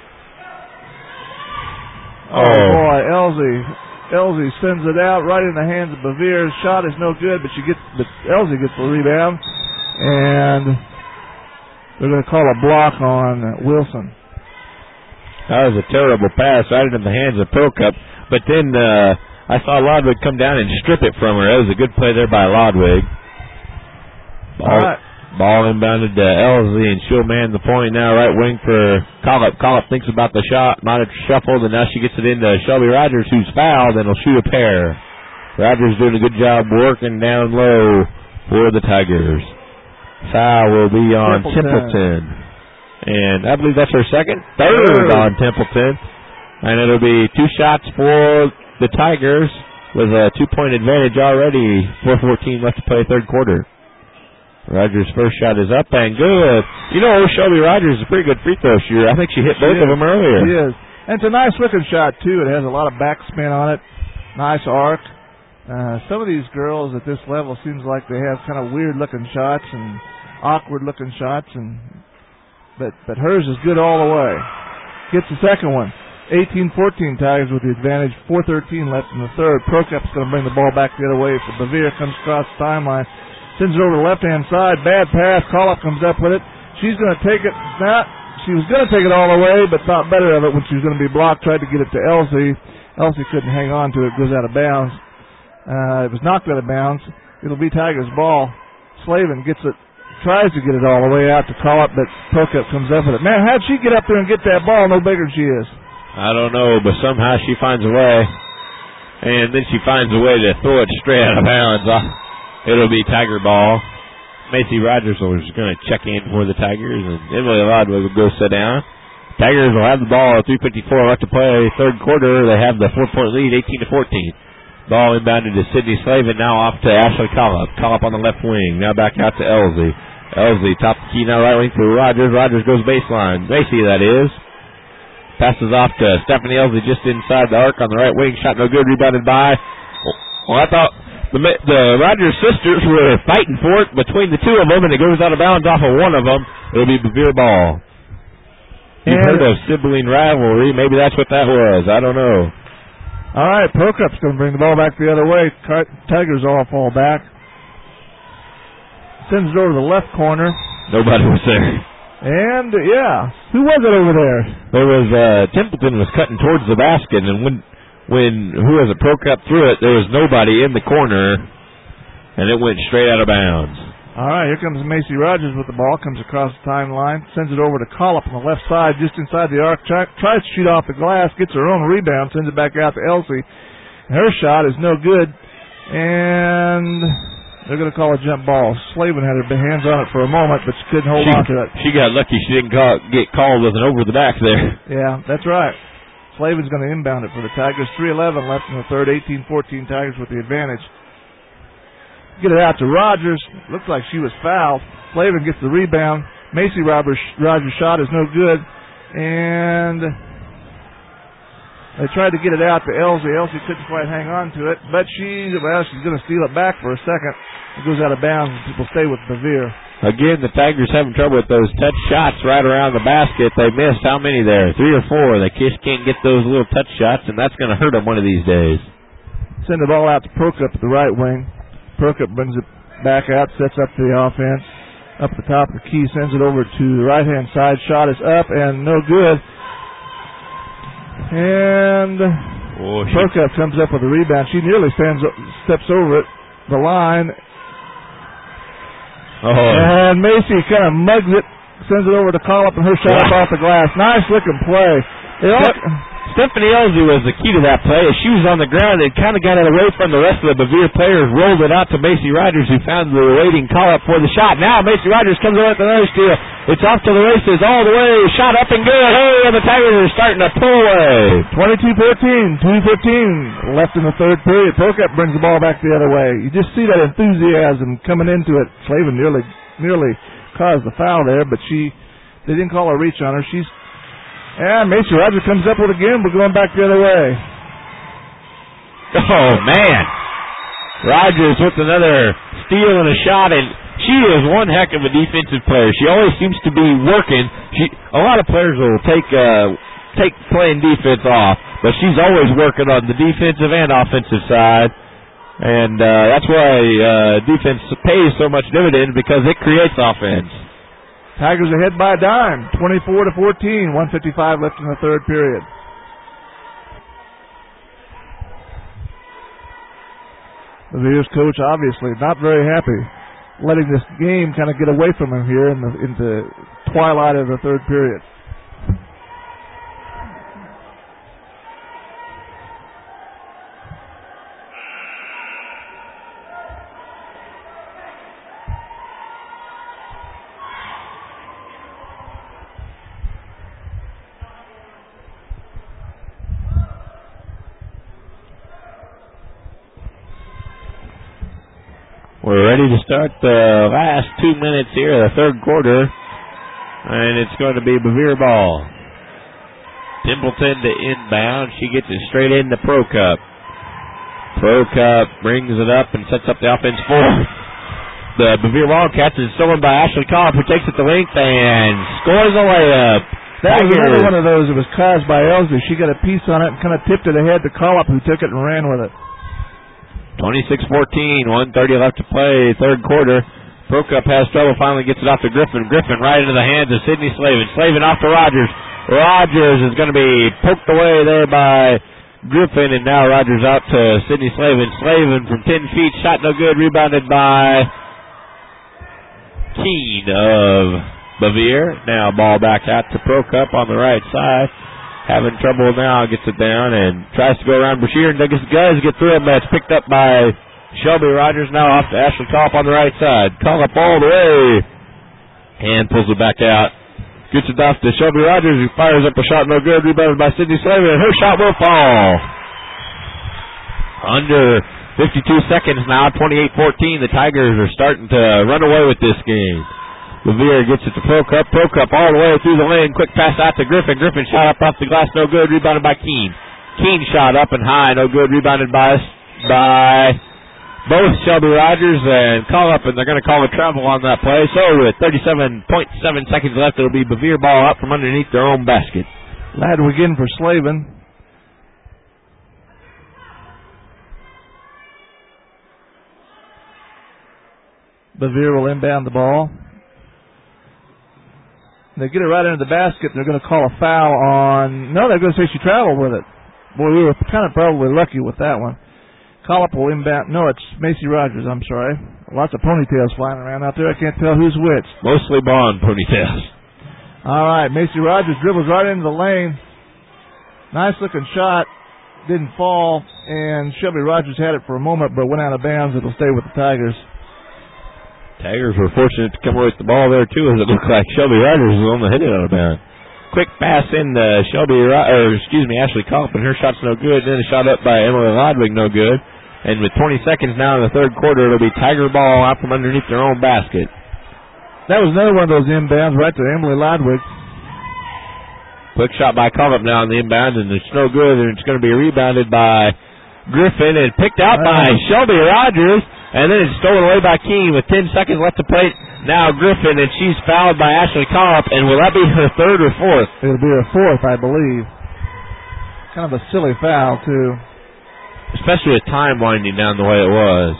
Oh, oh boy, Elsie. Elsie sends it out right in the hands of Bevere. Shot is no good, but she gets, but Elsie gets the rebound, and they're going to call a block on Wilson. That was a terrible pass right into the hands of Procup, but then uh, I saw Lodwig come down and strip it from her. That was a good play there by Lodwig. Ball, All right. Ball inbounded to Elsie, and she'll man the point now, right wing for Collop. Collop thinks about the shot, might have shuffled, and now she gets it into Shelby Rogers, who's fouled, and will shoot a pair. Rogers doing a good job working down low for the Tigers. Foul will be on Templeton. Templeton. And I believe that's her second. Third Third on Templeton. And it'll be two shots for the Tigers with a two-point advantage already. four fourteen left to play third quarter. Rogers' first shot is up and good. You know, Shelby Rogers is a pretty good free throw shooter. I think she hit both she of them earlier. She is. And it's a nice looking shot, too. It has a lot of backspin on it. Nice arc. Uh, some of these girls at this level seems like they have kind of weird looking shots and awkward looking shots, and but but hers is good all the way. Gets the second one. eighteen fourteen Tigers with the advantage. four thirteen left in the third. Procup's going to bring the ball back the other way. So Bevere comes across the timeline. Sends it over to the left-hand side. Bad pass. Collop comes up with it. She's going to take it. Not, she was going to take it all the way, but thought better of it when she was going to be blocked. Tried to get it to Elsie. Elsie couldn't hang on to it. Goes out of bounds. Uh, it was knocked out of bounds. It'll be Tigers' ball. Slavin gets it. Tries to get it all the way out to Collop, but Procup comes up with it. Man, how'd she get up there and get that ball? No bigger than she is. I don't know, but somehow she finds a way. And then she finds a way to throw it straight out of bounds. It'll be Tiger ball. Macy Rogers is going to check in for the Tigers, and Emily Lodwig will go sit down. Tigers will have the ball at three fifty-four left to play third quarter. They have the four-point lead, eighteen to fourteen. Ball inbounded to Sydney Slavin, now off to Ashley Collop. Collop on the left wing, now back out to Elsie. Elsie, top the key, now right wing for Rogers. Rogers goes baseline. Macy, that is. Passes off to Stephanie Elsie just inside the arc on the right wing. Shot no good, rebounded by. Well, I thought The, the Rogers sisters were fighting for it between the two of them, and it goes out of bounds off of one of them. It'll be Bevere ball. You've heard of sibling rivalry. Maybe that's what that was. I don't know. All right, Procup's going to bring the ball back the other way. Tigers all fall back. Sends it over to the left corner. Nobody was there. And, yeah, who was it over there? There was, uh, Templeton was cutting towards the basket, and when... When who was it, Procup threw it, there was nobody in the corner, and it went straight out of bounds. All right, here comes Macy Rogers with the ball, comes across the timeline, sends it over to Collop on the left side, just inside the arc, try, tries to shoot off the glass, gets her own rebound, sends it back out to Elsie. Her shot is no good, and they're going to call a jump ball. Slavin had her hands on it for a moment, but she couldn't hold she, on to it. She got lucky she didn't call, get called with an over the back there. Yeah, that's right. Slavin's going to inbound it for the Tigers. three eleven left in the third. eighteen fourteen Tigers with the advantage. Get it out to Rogers. Looks like she was fouled. Slavin gets the rebound. Macy Rogers' shot is no good. And they tried to get it out to Elsie. Elsie couldn't quite hang on to it. But she, well, she's going to steal it back for a second. It goes out of bounds and people stay with Bevere. Again, the Tigers having trouble with those touch shots right around the basket. They missed how many there? Three or four. They just can't get those little touch shots, and that's going to hurt them one of these days. Send the ball out to Prokup at the right wing. Prokup brings it back out, sets up the offense. Up the top of the key, sends it over to the right-hand side. Shot is up and no good. And oh, Prokup comes up with a rebound. She nearly stands, steps over it, the line. Oh. And Macy kind of mugs it, sends it over to Collop, and her shot wow. off the glass. Nice looking play. It all, Stephanie Elsie was the key to that play. As she was on the ground, it kind of got it away from the rest of the Bevier players, rolled it out to Macy Rogers, who found the waiting Collop for the shot. Now Macy Rogers comes away with another steal. It's off to the races all the way. Shot up and good. Hey, and the Tigers are starting to pull away. twenty-two fourteen, two fifteen left in the third period. Prokup brings the ball back the other way. You just see that enthusiasm coming into it. Slavin nearly nearly caused the foul there, but she they didn't call a reach on her. She's and Macy Rogers comes up with it again. We're going back the other way. Oh man, Rogers with another steal and a shot, and she is one heck of a defensive player. She always seems to be working. She a lot of players will take uh, take playing defense off, but she's always working on the defensive and offensive side, and uh, that's why uh, defense pays so much dividends, because it creates offense. Tigers ahead by a dime, twenty-four to fourteen, one fifty-five left in the third period. The Bears coach obviously not very happy, letting this game kind of get away from him here in the in the twilight of the third period. We're ready to start the last two minutes here, the third quarter, and it's going to be Bevier ball. Templeton to inbound. She gets it straight into Prokup. Prokup brings it up and sets up the offense for the Bevier Wildcats. It's stolen by Ashley Collop, who takes it to length and scores a layup. That was another one of those that was caused by Elsie. She got a piece on it and kind of tipped it ahead to Collop, who took it and ran with it. twenty-six fourteen, one thirty left to play, third quarter. Prokup has trouble, finally gets it off to Griffin. Griffin right into the hands of Sydney Slavin. Slavin off to Rogers. Rogers is going to be poked away there by Griffin, and now Rogers out to Sydney Slavin. Slavin from ten feet, shot no good, rebounded by Keene of Bevier. Now ball back out to Prokup on the right side. Having trouble now, gets it down and tries to go around Brashear, and Douglas guys get through it, but it's picked up by Shelby Rogers. Now off to Ashley Collop on the right side. Collop all the way and pulls it back out. Gets it off to Shelby Rogers, who fires up a shot, no good, rebounded by Sydney Slavin, and her shot will fall. Under fifty-two seconds now, twenty-eight fourteen. The Tigers are starting to run away with this game. Bevier gets it to Prokup. Prokup all the way through the lane. Quick pass out to Griffin. Griffin shot up off the glass. No good. Rebounded by Keene. Keene shot up and high. No good. Rebounded by by both Shelby Rogers and Collop, and they're going to call a travel on that play. So with thirty-seven point seven seconds left, it'll be Bevier ball up from underneath their own basket. Ladwig in for Slavin. Bevier will inbound the ball. They get it right into the basket. They're going to call a foul on... No, they're going to say she traveled with it. Boy, we were kind of probably lucky with that one. Collop will inbound... No, it's Macy Rogers, I'm sorry. Lots of ponytails flying around out there. I can't tell who's which. Mostly blonde ponytails. All right, Macy Rogers dribbles right into the lane. Nice-looking shot. Didn't fall. And Shelby Rogers had it for a moment, but went out of bounds. It'll stay with the Tigers. Tigers were fortunate to come away with the ball there, too, as it looked like Shelby Rogers was on the hit it out of bounds. Quick pass in to Shelby, or excuse me, Ashley Collop, and her shot's no good. Then a shot up by Emily Ladwig, no good. And with twenty seconds now in the third quarter, it'll be Tiger ball out from underneath their own basket. That was another one of those inbounds right to Emily Ladwig. Quick shot by Collop now on the inbound, and it's no good, and it's going to be rebounded by Griffin and picked out by Shelby Rogers, and then it's stolen away by Keene with ten seconds left to play. Now Griffin, and she's fouled by Ashley Kopp, and will that be her third or fourth? It'll be her fourth, I believe. Kind of a silly foul, too. Especially with time winding down the way it was.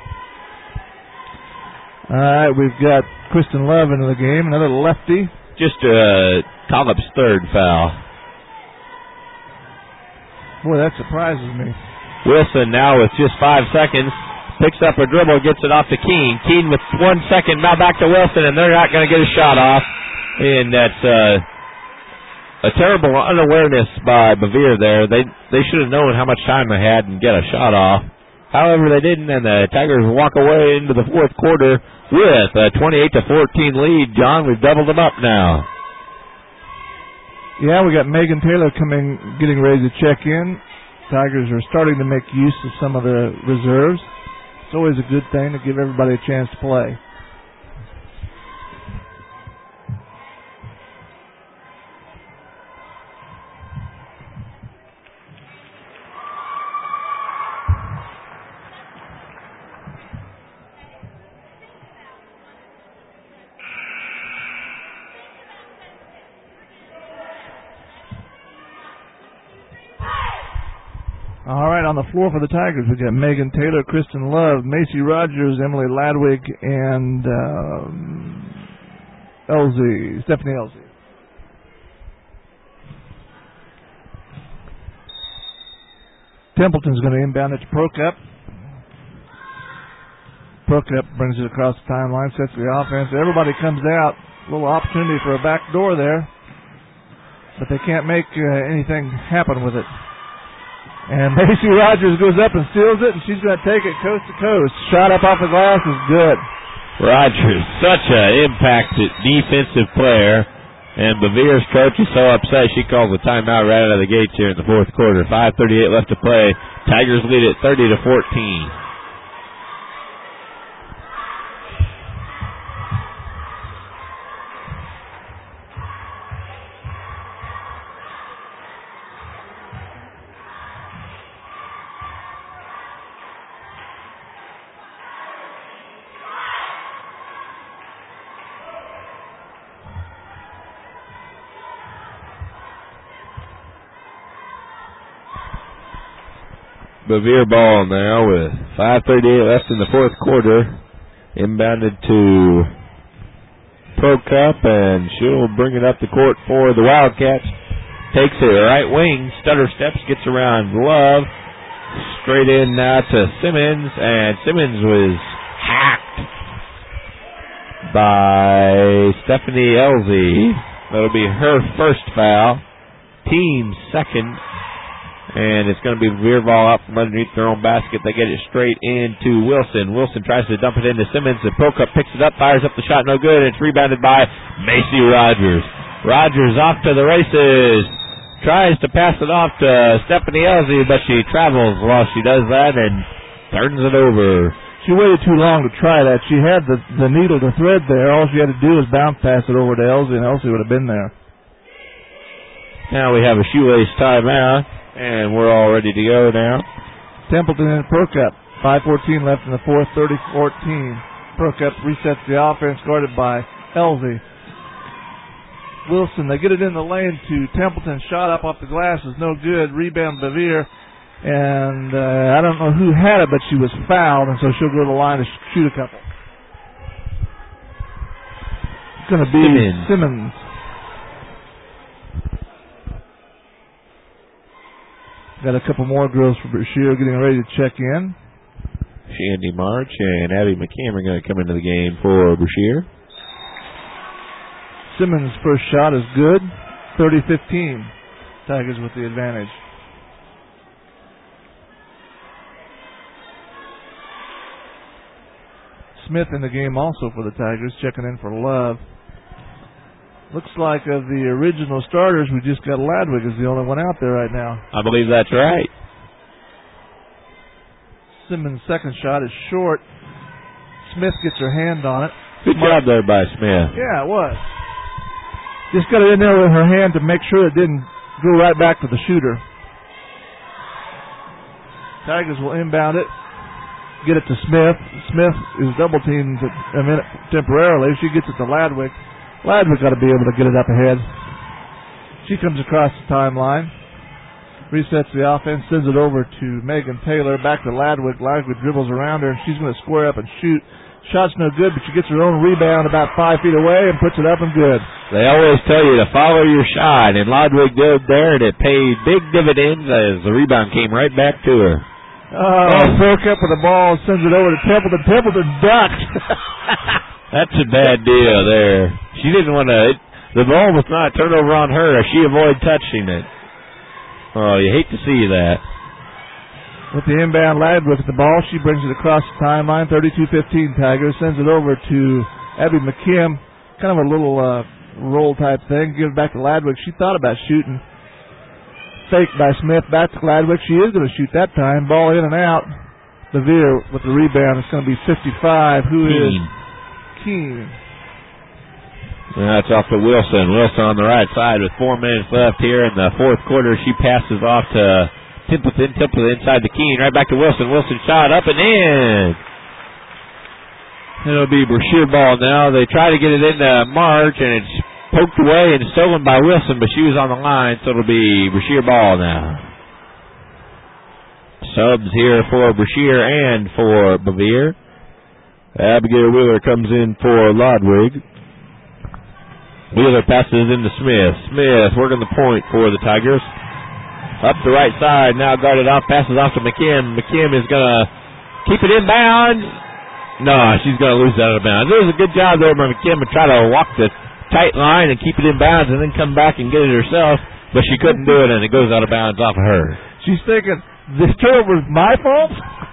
All right, we've got Kristen Love into the game, another lefty. Just uh, Collop's third foul. Boy, that surprises me. Wilson now with just five seconds. Picks up a dribble, gets it off to Keene. Keene with one second, now back to Wilson, and they're not going to get a shot off. And that's uh, a terrible unawareness by Bevere there. They they should have known how much time they had and get a shot off. However, they didn't, and the Tigers walk away into the fourth quarter with a twenty-eight to fourteen lead. John, we've doubled them up now. Yeah, we got Megan Taylor coming, getting ready to check in. Tigers are starting to make use of some of the reserves. It's always a good thing to give everybody a chance to play. All right, on the floor for the Tigers, we got Megan Taylor, Kristen Love, Macy Rogers, Emily Ladwig, and um, Elsie, Stephanie Elsie. Templeton's going to inbound it to Procup. Procup brings it across the timeline, sets the offense. Everybody comes out. A little opportunity for a back door there, but they can't make uh, anything happen with it. And Macy Rogers goes up and steals it, and she's going to take it coast to coast. Shot up off the glass is good. Rogers, such an impacted defensive player. And Bevere's coach is so upset she calls a timeout right out of the gates here in the fourth quarter. five thirty-eight left to play. Tigers lead at thirty to fourteen. Bevere ball now with five thirty-eight left in the fourth quarter. Inbounded to Procup, and she'll bring it up the court for the Wildcats. Takes it right wing, stutter steps, gets around Love. Straight in now to Simmons, and Simmons was hacked by Stephanie Elsie. That'll be her first foul. Team second. And it's going to be Bevere ball out from underneath their own basket. They get it straight into Wilson. Wilson tries to dump it into Simmons, and Procup picks it up, fires up the shot, no good. And it's rebounded by Macy Rogers. Rogers off to the races. Tries to pass it off to Stephanie Elsie, but she travels while she does that and turns it over. She waited too long to try that. She had the, the needle to thread there. All she had to do was bounce pass it over to Elsie, and Elsie would have been there. Now we have a shoelace timeout. And we're all ready to go now. Templeton and Procup. five fourteen left in the fourth, thirty fourteen. Procup resets the offense, guarded by Elsie. Wilson, they get it in the lane to Templeton. Shot up off the glass is no good. Rebound Bevere. And uh, I don't know who had it, but she was fouled, and so she'll go to the line to shoot a couple. It's going to be Simmons. Simmons. Got a couple more girls for Brashear getting ready to check in. Shandy March and Abby McCam are going to come into the game for Brashear. Simmons' first shot is good. thirty fifteen. Tigers with the advantage. Smith in the game also for the Tigers, checking in for Love. Looks like of the original starters, we just got Ladwig is the only one out there right now. I believe that's right. Simmons' second shot is short. Smith gets her hand on it. Good Smart. job there by Smith. Yeah, it was. Just got it in there with her hand to make sure it didn't go right back to the shooter. Tigers will inbound it. Get it to Smith. Smith is double teamed a minute temporarily. She gets it to Ladwick. Ladwick got to be able to get it up ahead. She comes across the timeline. Resets the offense, sends it over to Megan Taylor. Back to Ladwick. Ladwick dribbles around her, and she's going to square up and shoot. Shot's no good, but she gets her own rebound about five feet away and puts it up and good. They always tell you to follow your shot, and Ladwick did there, and it paid big dividends as the rebound came right back to her. Oh, broke up with the ball, sends it over to Templeton. Templeton ducked. That's a bad deal there. She didn't want to. The ball was not a turnover on her. She avoided touching it. Oh, you hate to see that. With the inbound Ladwick with the ball, she brings it across the timeline. thirty-two fifteen Tigers. Sends it over to Abby McKim. Kind of a little uh, roll type thing. Give it back to Ladwick. She thought about shooting. Fake by Smith. Back to Ladwick. She is going to shoot that time. Ball in and out. Bevier with the rebound. It's going to be fifty-five. Who Keene. is Keene? That's off to Wilson. Wilson on the right side with four minutes left here in the fourth quarter. She passes off to Templeton. Templeton inside the Keene. Right back to Wilson. Wilson shot up and in. It'll be Brashear ball now. They try to get it into March, and it's poked away and stolen by Wilson, but she was on the line, so it'll be Brashear ball now. Subs here for Brashear and for Bevier. Abigail Wheeler comes in for Lodwig. Wheeler passes into Smith. Smith working the point for the Tigers. Up the right side, now guarded off, passes off to McKim. McKim is going to keep it in bounds. No, she's going to lose that out of bounds. It was a good job there by McKim to try to walk the tight line and keep it in bounds and then come back and get it herself, but she couldn't do it, and it goes out of bounds off of her. She's thinking, this turnover is my fault?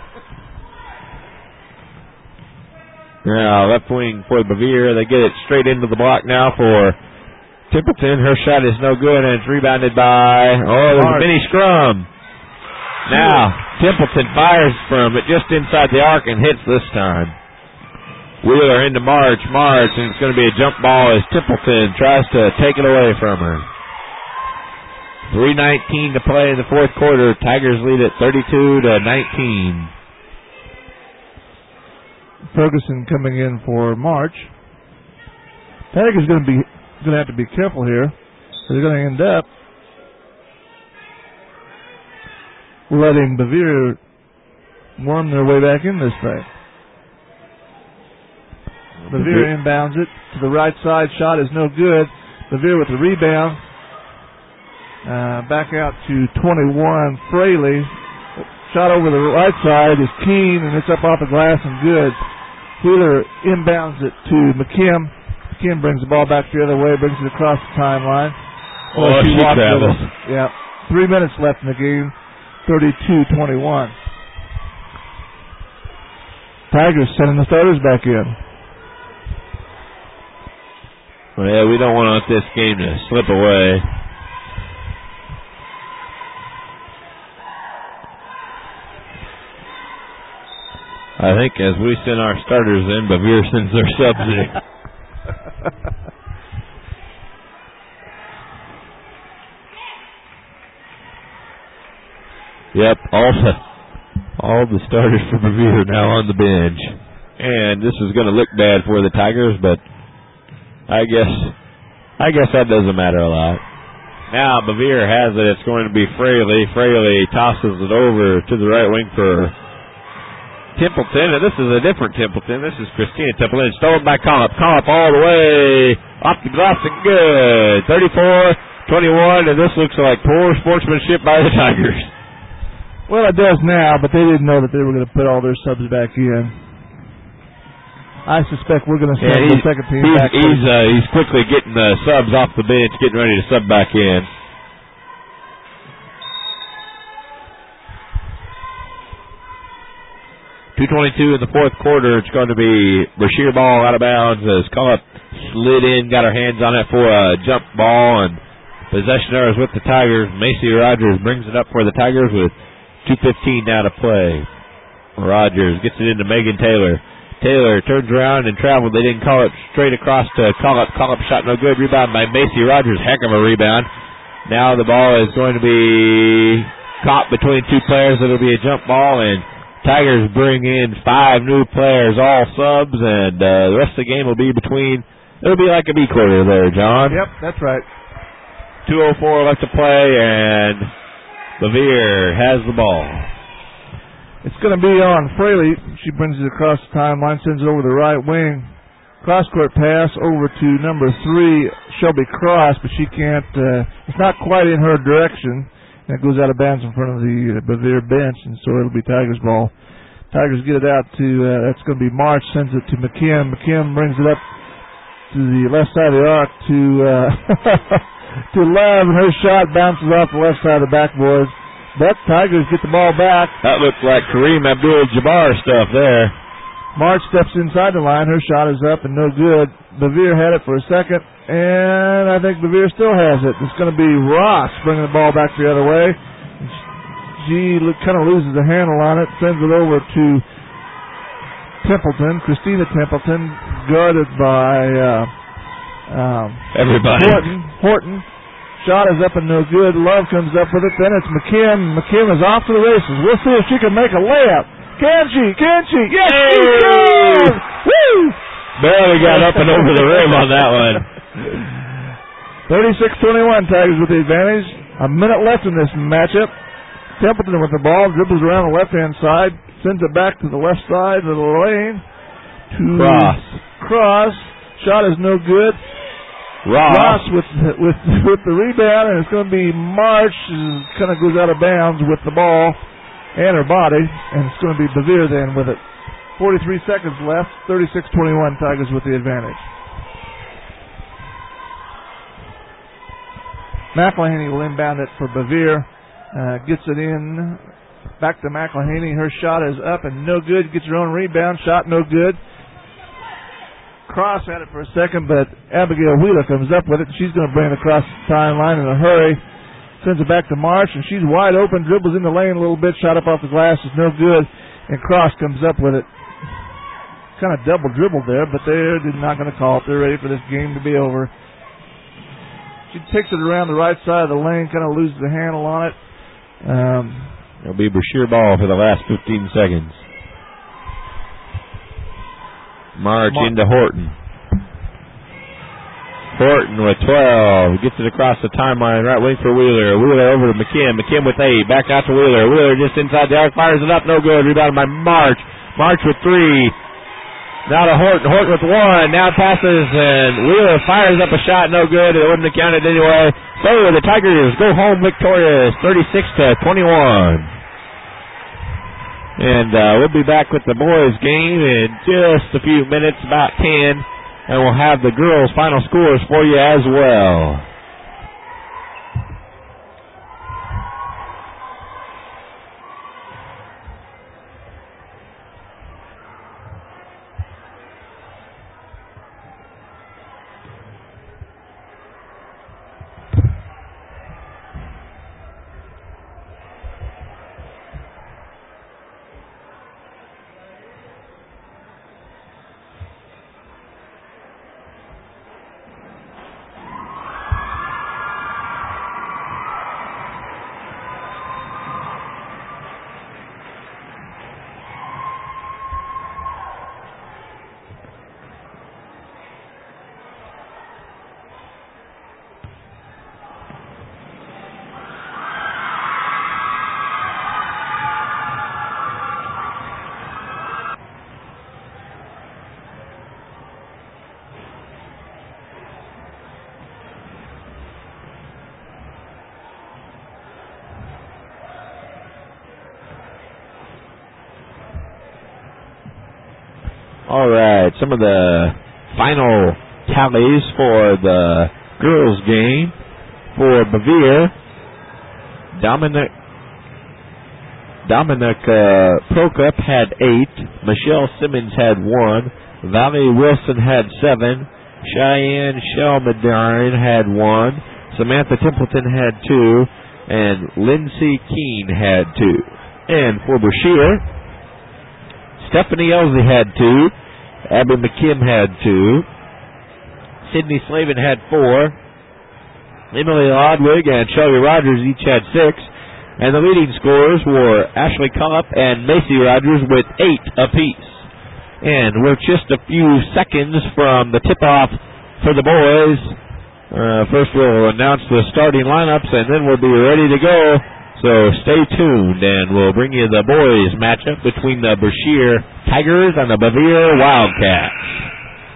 Now, left wing for Bevier. They get it straight into the block now for Templeton. Her shot is no good, and it's rebounded by, oh, there's a mini scrum. Now, Templeton fires from it just inside the arc and hits this time. Wheeler into March. March, and it's going to be a jump ball as Templeton tries to take it away from her. three nineteen to play in the fourth quarter. Tigers lead at thirty-two to nineteen. Ferguson coming in for March. Tigers going to be going to have to be careful here. They're going to end up letting Bevier worm their way back in this thing. Bevier inbounds it to the right side. Shot is no good. Bevier with the rebound. Uh, back out to twenty-one. Fraley. Shot over the right side is Keene, and it's up off the glass and good. Wheeler inbounds it to McKim. McKim brings the ball back the other way, brings it across the timeline. Oh, oh she walked Travis. Yeah. Three minutes left in the game. thirty-two twenty-one. Tigers sending the starters back in. Well, yeah, we don't want to let this game to slip away. I think as we send our starters in, Bevier sends their subs in. Yep, all the, all the starters for Bevier now on the bench. And this is going to look bad for the Tigers, but I guess I guess that doesn't matter a lot. Now Bevier has it. It's going to be Fraley. Fraley tosses it over to the right wing for Templeton, and this is a different Templeton. This is Christina Templeton. Stolen by Collop. Collop all the way off the glass and good. thirty-four twenty-one, and this looks like poor sportsmanship by the Tigers. Well, it does now, but they didn't know that they were going to put all their subs back in. I suspect we're going to send yeah, the second team he's, back. He's, uh, he's quickly getting the subs off the bench, getting ready to sub back in. two twenty-two in the fourth quarter. It's going to be Brashear ball out of bounds as Collop slid in, got her hands on it for a jump ball, and possession there is with the Tigers. Macy Rogers brings it up for the Tigers with two fifteen now to play. Rogers gets it into Megan Taylor. Taylor turns around and travels. They didn't call it straight across to Collop. Collop shot no good. Rebound by Macy Rogers. Heck of a rebound. Now the ball is going to be caught between two players. It'll be a jump ball, and Tigers bring in five new players, all subs, and uh, the rest of the game will be between, it'll be like a B quarter there, John. Yep, that's right. two oh four left to play, and Bevier has the ball. It's going to be on Fraley. She brings it across the timeline, sends it over the right wing. Cross-court pass over to number three, Shelby Cross, but she can't, uh, it's not quite in her direction. And it goes out of bounds in front of the uh, Bevier bench, and so it'll be Tigers ball. Tigers get it out to, uh, that's going to be March, sends it to McKim. McKim brings it up to the left side of the arc to, uh, to Love, and her shot bounces off the left side of the backboards. But Tigers get the ball back. That looks like Kareem Abdul-Jabbar stuff there. March steps inside the line. Her shot is up and no good. Bevier had it for a second, and I think Bevier still has it. It's going to be Ross bringing the ball back the other way. She kind of loses the handle on it, sends it over to Templeton, Christina Templeton, guarded by uh, um, everybody. Horton. Horton. Shot is up and no good. Love comes up with it. Then it's McKim. McKim is off to the races. We'll see if she can make a layup. Can she? Can she? Yes, hey! she can! Woo! Barely got up and over the rim on that one. thirty-six twenty-one, Tigers with the advantage. A minute left in this matchup. Templeton with the ball, dribbles around the left-hand side, sends it back to the left side of the lane. To Cross. Cross. Shot is no good. Ross, Ross with, with, with the rebound, and it's going to be March. Kind of goes out of bounds with the ball and her body, and it's going to be Bevier then with it. forty-three seconds left, thirty-six twenty-one, Tigers with the advantage. McElhaney will inbound it for Bevier. Uh, gets it in, back to McElhaney. Her shot is up and no good. Gets her own rebound, shot no good. Cross had it for a second, but Abigail Wheeler comes up with it. She's going to bring it across the timeline in a hurry. Sends it back to Marsh, and she's wide open, dribbles in the lane a little bit, shot up off the glass, is no good, and Cross comes up with it. Kind of double dribbled there, but they're not going to call it. They're ready for this game to be over. She takes it around the right side of the lane, kind of loses the handle on it. Um, It'll be Brashear ball for the last fifteen seconds. March Mar- into Horton. Horton with twelve. Gets it across the timeline. Right wing for Wheeler. Wheeler over to McKim. McKim with eight. Back out to Wheeler. Wheeler just inside the arc. Fires it up. No good. Rebounded by March. March with three. Now to Horton. Horton with one. Now passes, and Wheeler fires up a shot. No good. It wouldn't have counted anyway. So the Tigers go home victorious, thirty-six to twenty-one. And uh, we'll be back with the boys' game in just a few minutes, about ten, and we'll have the girls' final scores for you as well. All right, some of the final tallies for the girls' game. For Bevier, Dominic Dominic uh, Prokop had eight. Michelle Simmons had one. Valley Wilson had seven. Cheyenne Shelmadine had one. Samantha Templeton had two. And Lindsay Keene had two. And for Brashear, Stephanie Elsie had two. Abby McKim had two. Sydney Slavin had four. Emily Lodwig and Shelby Rogers each had six. And the leading scorers were Ashley Cullup and Macy Rogers with eight apiece. And we're just a few seconds from the tip-off for the boys. Uh, first we'll announce the starting lineups, and then we'll be ready to go. So stay tuned, and we'll bring you the boys' matchup between the Brashear Tigers and the Bevier Wildcats.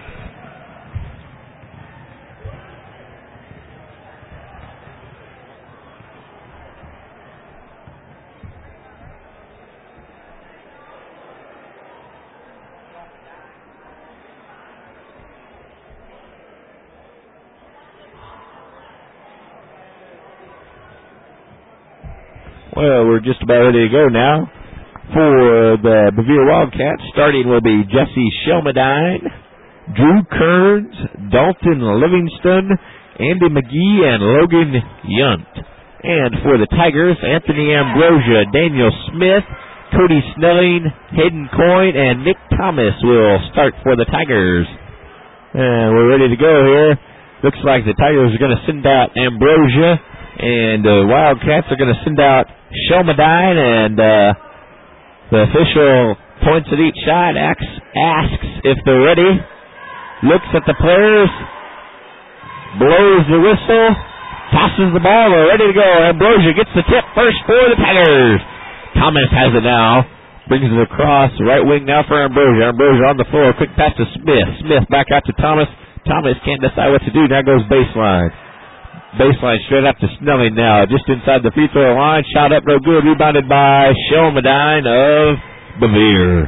Well, we're just about ready to go now. For the Bevier Wildcats, starting will be Jesse Shelmadine, Drew Kearns, Dalton Livingston, Andy McGee, and Logan Yunt. And for the Tigers, Anthony Ambrosia, Daniel Smith, Cody Snelling, Hayden Coyne, and Nick Thomas will start for the Tigers. And we're ready to go here. Looks like the Tigers are going to send out Ambrosia, and the Wildcats are going to send out Shelmadine, and uh, the official points at each side, asks, asks if they're ready, looks at the players, blows the whistle, tosses the ball, they're ready to go. Ambrosia gets the tip first for the Tigers. Thomas has it now, brings it across, right wing now for Ambrosia. Ambrosia on the floor, quick pass to Smith. Smith back out to Thomas. Thomas can't decide what to do, now goes baseline. Baseline straight up to Snelling now, just inside the free throw line. Shot up, no good. Rebounded by Shelmadine of Bevier.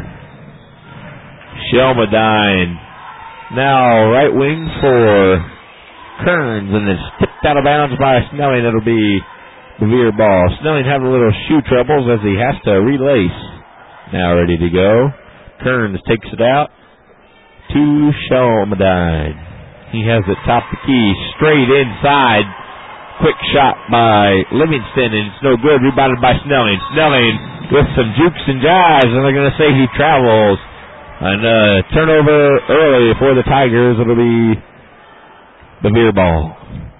Shelmadine now right wing for Kearns, and it's tipped out of bounds by Snelling. It'll be Bevier ball. Snelling having a little shoe troubles as he has to relace. Now ready to go. Kearns takes it out to Shelmadine. He has it top the key, straight inside. Quick shot by Livingston, and it's no good. Rebounded by Snelling. Snelling with some jukes and jives, and they're going to say he travels. And uh, turnover early for the Tigers. It'll be the Bevier ball.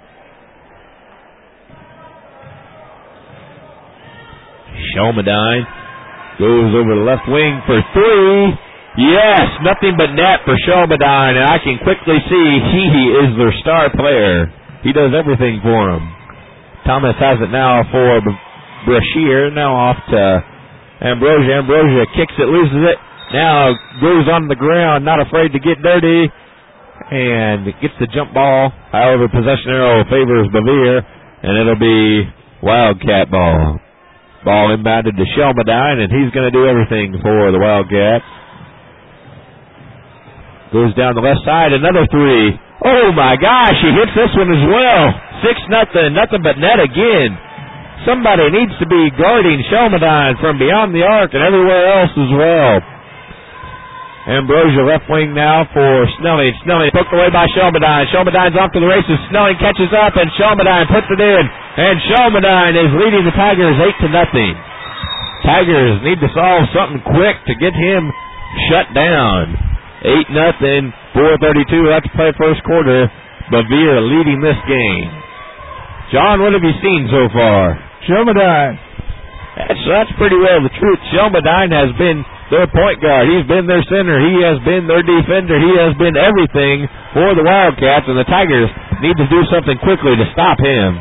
Shelmadine goes over the left wing for three. Yes, nothing but net for Shelmadine, and I can quickly see he is their star player. He does everything for them. Thomas has it now for Brashear, now off to Ambrosia. Ambrosia kicks it, loses it, now goes on the ground, not afraid to get dirty, and gets the jump ball. However, possession arrow favors Bevier, and it'll be Wildcat ball. Ball inbounded to Shelmadine, and he's going to do everything for the Wildcats. Goes down the left side, another three. Oh my gosh, he hits this one as well. Six nothing, nothing but net again. Somebody needs to be guarding Shelmadine from beyond the arc and everywhere else as well. Ambrosia left wing now for Snelling. Snelling poked away by Shelmadine. Shelmadine's off to the races. Snelling catches up, and Shelmadine puts it in. And Shelmadine is leading the Tigers eight to nothing. Tigers need to solve something quick to get him shut down. Eight nothing, four thirty-two left to play first quarter. Bevier leading this game. John, what have you seen so far? Shelmadine. That's, that's pretty well the truth. Shelmadine has been their point guard. He's been their center. He has been their defender. He has been everything for the Wildcats, and the Tigers need to do something quickly to stop him.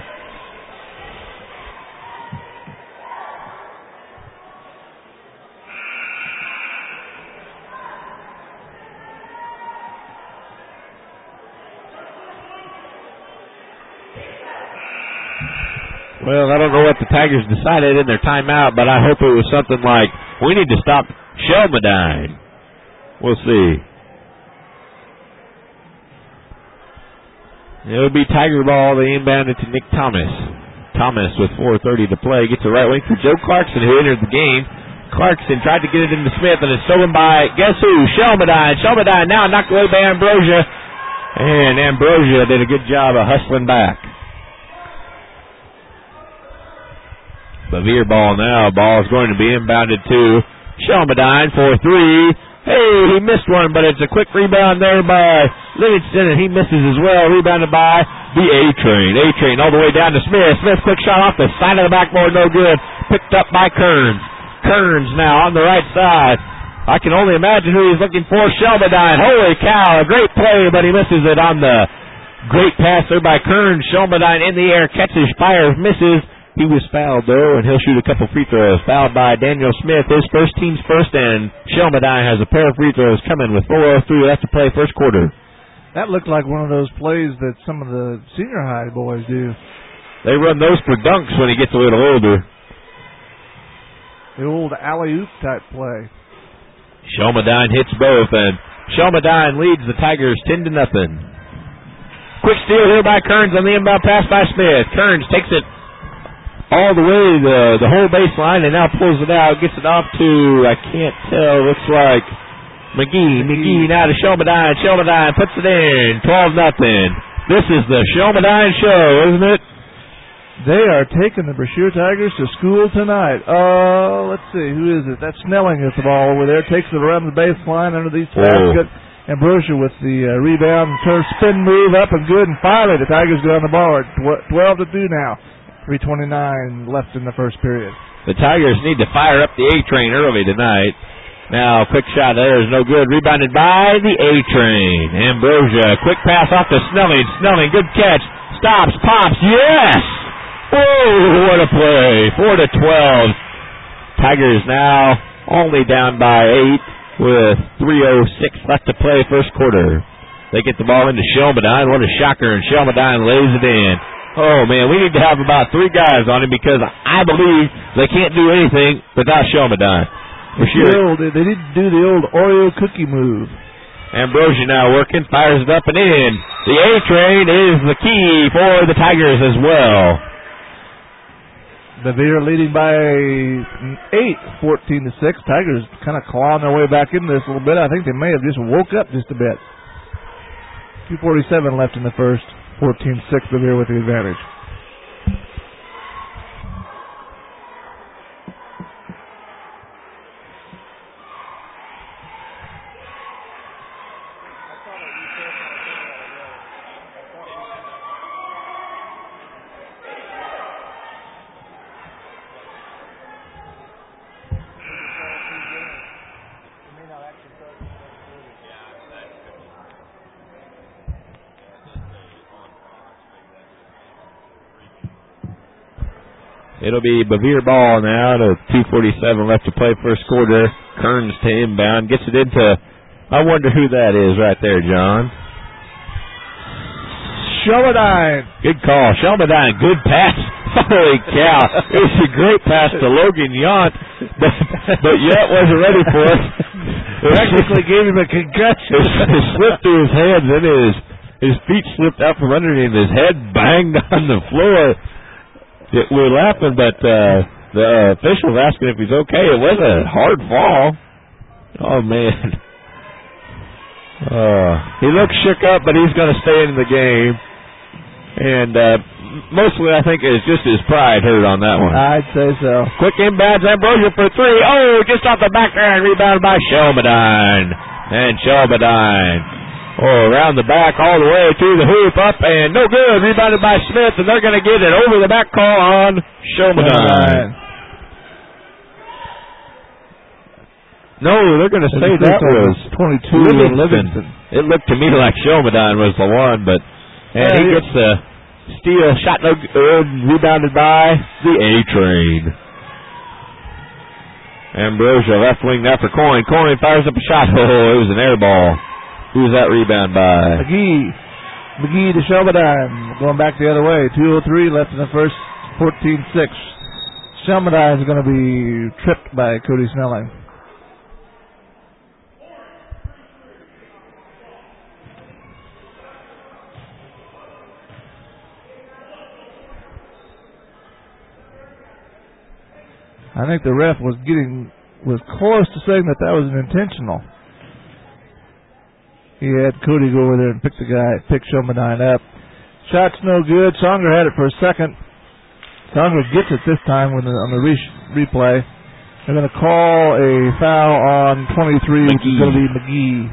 Well, I don't know what the Tigers decided in their timeout, but I hope it was something like, we need to stop Shelmadine. We'll see. It'll be Tiger ball. They inbounded to Nick Thomas. Thomas with four thirty to play gets a right wing for Joe Clarkson, who entered the game. Clarkson tried to get it into Smith, and it's stolen by, guess who? Shelmadine. Shelmadine now knocked away by Ambrosia. And Ambrosia did a good job of hustling back. Bevier ball now. Ball is going to be inbounded to Shelmadine for three. Hey, he missed one, but it's a quick rebound there by Livingston, and he misses as well. Rebounded by the A-Train. A-Train all the way down to Smith. Smith, quick shot off the side of the backboard, no good. picked up by Kearns. Kearns now on the right side. I can only imagine who he's looking for. Shelmadine. Holy cow, a great play, but he misses it on the great pass there by Kearns. Shelmadine in the air, catches, fires, misses. He was fouled, though, and he'll shoot a couple free throws. Fouled by Daniel Smith, his first team's first, and Shelmadine has a pair of free throws coming with four oh three left to play first quarter. That looked like one of those plays that some of the senior high boys do. They run those for dunks when he gets a little older. The old alley-oop type play. Shelmadine hits both, and Shelmadine leads the Tigers ten to nothing. Quick steal here by Kearns on the inbound pass by Smith. Kearns takes it all the way the the whole baseline and now pulls it out, gets it off to, I can't tell, looks like McGee. McGee now to Shelmadine. Shelmadine puts it in, twelve nothing. This is the Shelmadine show, isn't it? They are taking the Brashear Tigers to school tonight. Uh, let's see, who is it? That's Snelling is the ball over there. Takes it around the baseline under the basket. Ambrosia with the uh, rebound and turn spin move up and good. And finally the Tigers go on the ball at twelve to two now. three twenty-nine left in the first period. The Tigers need to fire up the A-Train early tonight. Now, quick shot there is no good. Rebounded by the A-Train. Ambrosia, quick pass off to Snelling. Snelling, good catch. Stops, pops, yes! Oh, what a play. four to twelve. Tigers now only down by eight with three oh six left to play first quarter. They get the ball into Shelmadine. What a shocker, and Shelmadine lays it in. Oh, man, we need to have about three guys on him because I believe they can't do anything without Shelmadine. For sure. The old, they need to do the old Oreo cookie move. Ambrosia now working, fires it up and in. The A-Train is the key for the Tigers as well. Bevier leading by eight, fourteen to six. Tigers kind of clawing their way back into this a little bit. I think they may have just woke up just a bit. two forty-seven left in the first. fourteen six, Bevier with the advantage. It'll be Bevier ball now to two forty-seven left to play first quarter. Kearns to inbound. Gets it into, I wonder who that is right there, John. Shelmadine. Good call. Shelmadine, good pass. Holy cow. It was a great pass to Logan Yount, but, but Yount wasn't ready for it. It actually gave him a concussion. It, it slipped through his hands, and his, his feet slipped out from underneath him. His head banged on the floor. It, we're laughing, but uh, the uh, official's asking if he's okay. It was a hard fall. Oh, man. Uh, he looks shook up, but he's going to stay in the game. And uh, mostly, I think, it's just his pride hurt on that one. I'd say so. Quick inbounds, Ambrosia for three. Oh, just off the back there and rebounded by Shelmadine. And Shelmadine. Oh, around the back all the way to the hoop, up and no good. Rebounded by Smith, and they're going to get it over the back call on Shelmadine. No, they're going to say that was twenty-two Livingston. Livingston. It looked to me like Shelmadine was the one, but and yeah, he gets the steal, shot no good, rebounded by the A-Train. Ambrosia left wing now for Coyne. Coyne fires up a shot. Oh, it was an air ball. Who's that rebound by? McGee. McGee to Shelmadine. Going back the other way. two oh three left in the first. fourteen six. Shelmadine is going to be tripped by Cody Snelling. I think the ref was getting was close to saying that that was an intentional. He had Cody go over there and pick the guy, pick Shelmadine up. Shot's no good. Songer had it for a second. Songer gets it this time when the, on the re- replay. They're going to call a foul on twenty-three, McGee. Which is going to be McGee.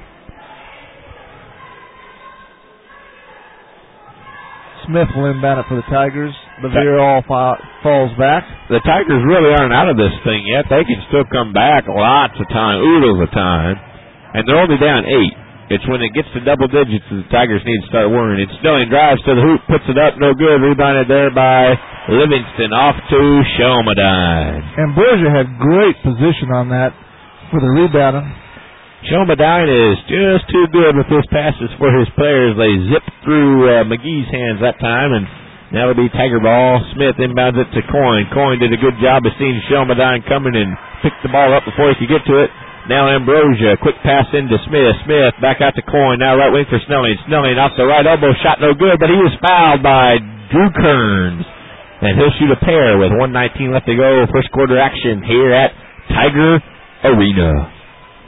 Smith will inbound it for the Tigers. Bevier all fa- falls back. The Tigers really aren't out of this thing yet. They can still come back lots of time, oodles of time. And they're only down eight. It's when it gets to double digits that the Tigers need to start worrying. It's Snelling drives to the hoop, puts it up, no good. Rebounded there by Livingston, off to Shelmadine. Ambrosia had great position on that for the rebounding. Shelmadine is just too good with his passes for his players. They zipped through uh, McGee's hands that time, and now it'll be Tiger ball. Smith inbounds it to Coyne. Coyne did a good job of seeing Shelmadine coming and picked the ball up before he could get to it. Now Ambrosia, quick pass into Smith. Smith back out to Coyne. Now right wing for Snelling. Snelling off the right elbow, shot no good, but he was fouled by Drew Kearns. And he'll shoot a pair with one nineteen left to go. First quarter action here at Tiger Arena.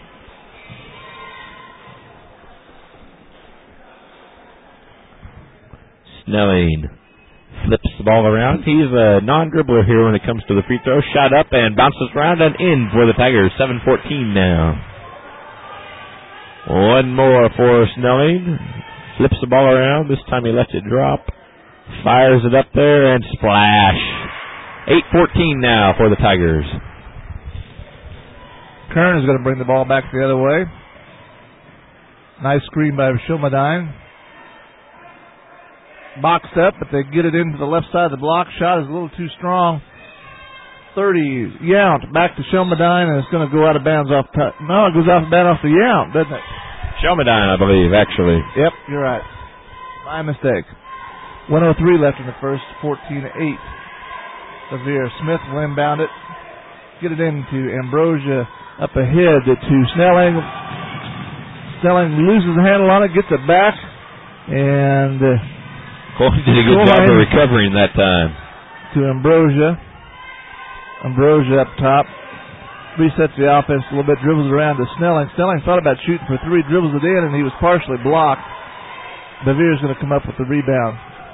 Snelling flips the ball around. He's a non-dribbler here when it comes to the free throw. Shot up and bounces around and in for the Tigers. seven fourteen now. One more for Snelling. Flips the ball around. This time he lets it drop. Fires it up there and splash. eight fourteen now for the Tigers. Kern is going to bring the ball back the other way. Nice screen by Shelmadine. Boxed up, but they get it into the left side of the block. Shot is a little too strong. thirty, Yount back to Shelmadine, and it's going to go out of bounds off. T- no, it goes off of bounds off the Yount, doesn't it? Shelmadine, I believe, actually. Yep, you're right. My mistake. one oh three left in the first, fourteen eight. Bevier Smith will inbound it. Get it into Ambrosia up ahead to Snelling. Snelling loses the handle on it, gets it back, and Uh, Coyne did a good job of recovering that time. To Ambrosia. Ambrosia up top. Resets the offense a little bit, dribbles around to Snelling. Snelling thought about shooting for three, dribbles it in, and he was partially blocked. Bevier's going to come up with the rebound.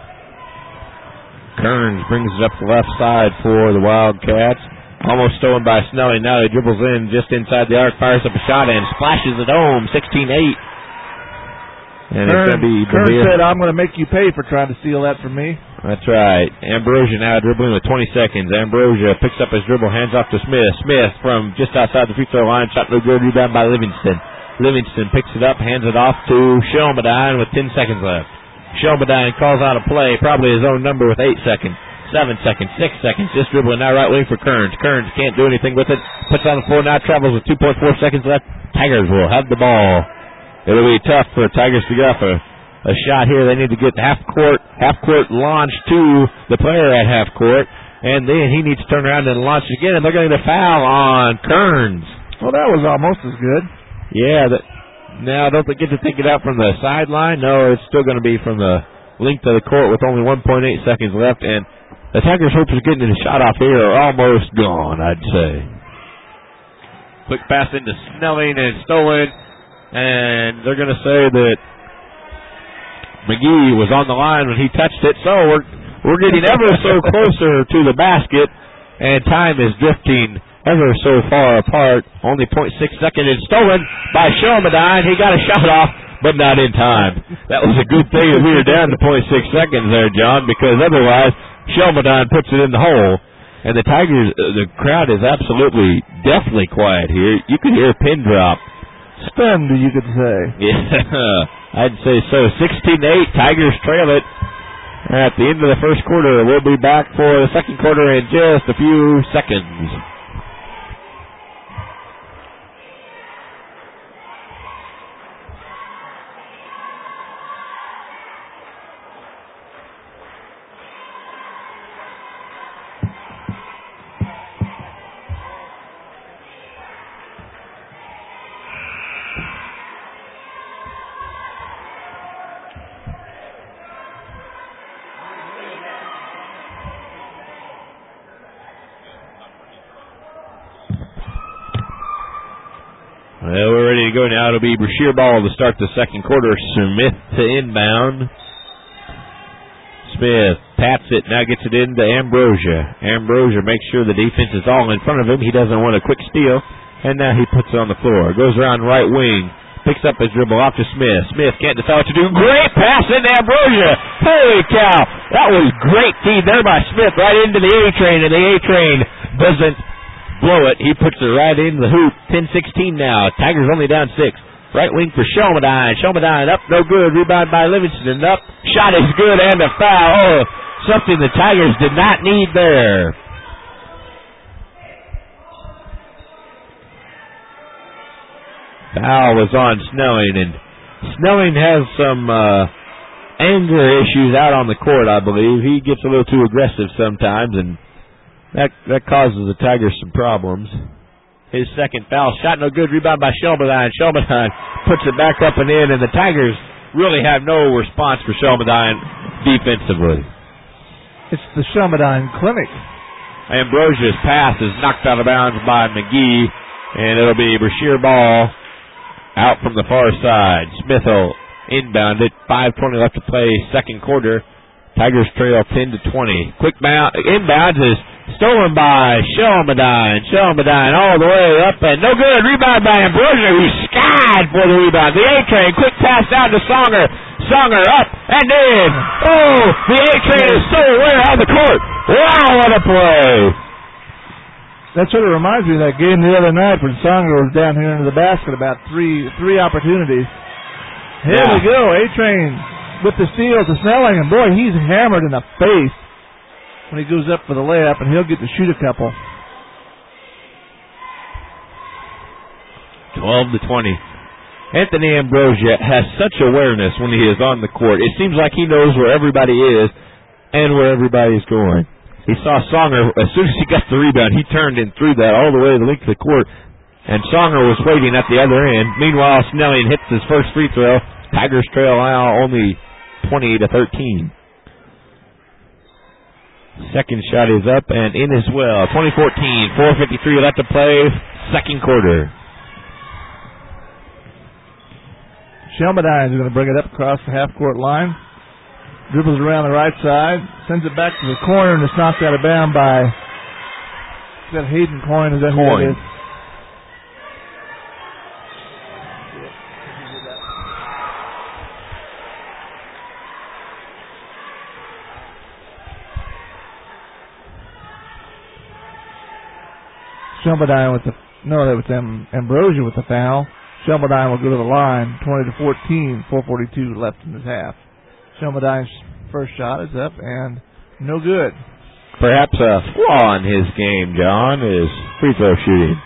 Kearns brings it up the left side for the Wildcats. Almost stolen by Snelling. Now he dribbles in just inside the arc, fires up a shot, and splashes it home, sixteen eight. And Kern, it's going to be Kern Bevier. said, I'm going to make you pay for trying to steal that from me. That's right. Ambrosia now dribbling with twenty seconds. Ambrosia picks up his dribble, hands off to Smith. Smith from just outside the free throw line, shot no good, rebound by Livingston. Livingston picks it up, hands it off to Shelmadine with ten seconds left. Shelmadine calls out a play, probably his own number with eight seconds. Seven seconds, six seconds, just dribbling now right wing for Kearns. Kearns can't do anything with it. Puts it on the floor now, travels with two point four seconds left. Tigers will have the ball. It'll be tough for Tigers to get off a, a shot here. They need to get half court, half court launch to the player at half court, and then he needs to turn around and launch again, and they're going to get a foul on Kearns. Well, that was almost as good. Yeah. That, now, don't they get to take it out from the sideline? No, it's still going to be from the length of the court with only one point eight seconds left, and the Tigers' hopes of getting the shot off here are almost gone, I'd say. Quick pass into Snelling and stolen. And they're going to say that McGee was on the line when he touched it. So we're we're getting ever so closer to the basket, and time is drifting ever so far apart. Only point six seconds. It's stolen by Shelmadine. He got a shot off, but not in time. That was a good thing that we were down to point six seconds there, John, because otherwise Shelmadine puts it in the hole. And the Tigers, uh, the crowd is absolutely, definitely quiet here. You could hear a pin drop. Stunned, you could say. Yeah, I'd say so. sixteen eight, Tigers trail it at the end of the first quarter. We'll be back for the second quarter in just a few seconds. Well, we're ready to go now. It'll be Brashear ball to start the second quarter. Smith to inbound. Smith taps it, now gets it into Ambrosia. Ambrosia makes sure the defense is all in front of him. He doesn't want a quick steal, and now he puts it on the floor. Goes around right wing. Picks up his dribble off to Smith. Smith can't decide what to do. Great pass into Ambrosia. Holy cow. That was great feed there by Smith right into the A-Train, and the A-Train doesn't blow it. He puts it right into the hoop. ten sixteen now. Tigers only down six. Right wing for Shelmadine. Shelmadine up, no good. Rebound by Livingston. Up. Shot is good and a foul. Oh, something the Tigers did not need there. Foul was on Snelling, and Snelling has some uh, anger issues out on the court, I believe. He gets a little too aggressive sometimes, and that that causes the Tigers some problems. His second foul shot, no good. Rebound by Shelmadine. Shelmadine puts it back up and in, and the Tigers really have no response for Shelmadine defensively. It's the Shelmadine Clinic. Ambrosia's pass is knocked out of bounds by McGee, and it'll be Brashear ball. Out from the far side. Smith will inbound it. five twenty left to play, second quarter. Tigers trail ten to twenty. Quick bound, inbound is stolen by Shelmadine. Shelmadine all the way up and no good. Rebound by Ambrosia, who skied for the rebound. The A-Train, quick pass down to Songer. Songer up and in. Oh, the A-Train is so aware on the court. Wow, what a play. That sort of reminds me of that game the other night when Songer was down here into the basket about three three opportunities. Here yeah. we go, A-Train with the steal to Snelling, and boy, he's hammered in the face when he goes up for the layup, and he'll get to shoot a couple. twelve to twenty. Anthony Ambrosia has such awareness when he is on the court. It seems like he knows where everybody is and where everybody is going. He saw Songer, as soon as he got the rebound, he turned and threw that all the way to the length of the court, and Songer was waiting at the other end. Meanwhile, Snelling hits his first free throw. Tigers trail now only twenty to thirteen. Second shot is up and in as well. twenty fourteen, four fifty-three left to play, second quarter. Shelmadine is going to bring it up across the half-court line. Dribbles around the right side, sends it back to the corner, and it's knocked out of bounds by, is that Hayden Coyne? Is that who it is? Shelmadine with the, no, that was Am, Ambrosia with the foul. Shelmadine will go to the line, twenty to fourteen, four forty-two left in this half. Shelmadine's first shot is up and no good. Perhaps a flaw in his game, John, is free throw shooting.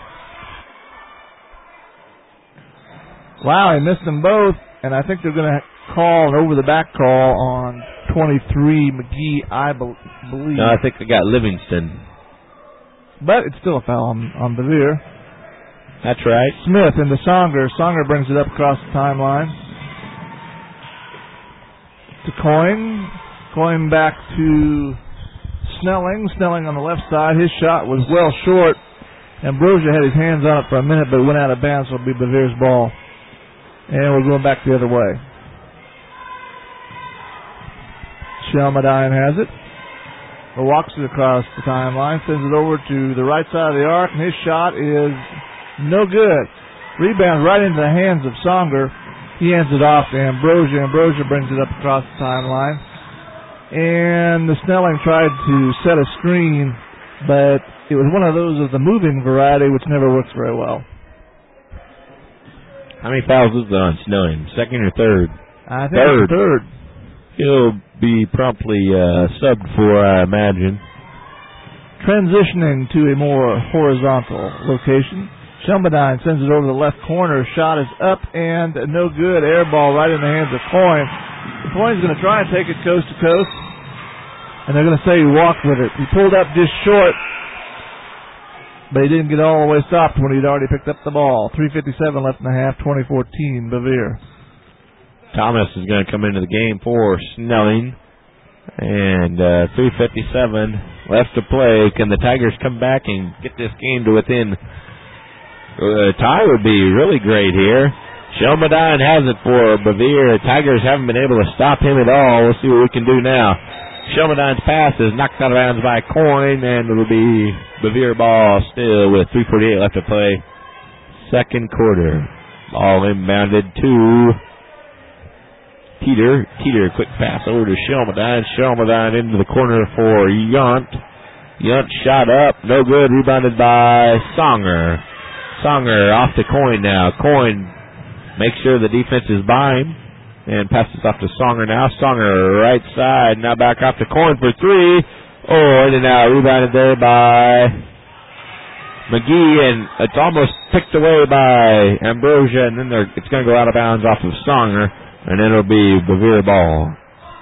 Wow, he missed them both, and I think they're going to call an over-the-back call on twenty-three McGee, I be- believe. No, I think they got Livingston. But it's still a foul on, on Bevere. That's right. Smith into Songer. Songer brings it up across the timeline. To Coyne. Coyne back to Snelling. Snelling on the left side. His shot was well short. Ambrosia had his hands on it for a minute, but it went out of bounds, so it'll be Bevere's ball. And we're going back the other way. Shelmadine has it. Walks it across the timeline. Sends it over to the right side of the arc, and his shot is no good. Rebound right into the hands of Songer. He hands it off to Ambrosia. Ambrosia brings it up across the timeline. And the Snelling tried to set a screen, but it was one of those of the moving variety, which never works very well. How many fouls is there on Snelling? Second or third? I think third. it's third. He'll be promptly uh, subbed for, I imagine. Transitioning to a more horizontal location. Shelmadine sends it over the left corner. Shot is up and no good. Air ball right in the hands of Coyne. Coyne's going to try and take it coast to coast. And they're going to say he walked with it. He pulled up just short, but he didn't get all the way stopped when he'd already picked up the ball. three fifty-seven left in the half, twenty fourteen, Bevere. Thomas is going to come into the game for Snelling. And uh, three fifty-seven left to play. Can the Tigers come back and get this game to within... A uh, tie would be really great here. Shelmadine has it for Bevere. The Tigers haven't been able to stop him at all. We'll see what we can do now. Shelmadine's pass is knocked out of bounds by Coyne, and it'll be Bevere ball still with three forty-eight left to play. Second quarter. Ball inbounded to Teeter. Teeter, quick pass over to Shelmadine. Shelmadine into the corner for Yunt. Yunt shot up, no good. Rebounded by Songer. Songer off to Coyne now. Coyne makes sure the defense is by him and passes off to Songer now. Songer right side, now back off to Coyne for three. Oh, in and out. Rebounded there by McGee, and it's almost picked away by Ambrosia, and then they're, it's going to go out of bounds off of Songer, and then it'll be Bevere ball.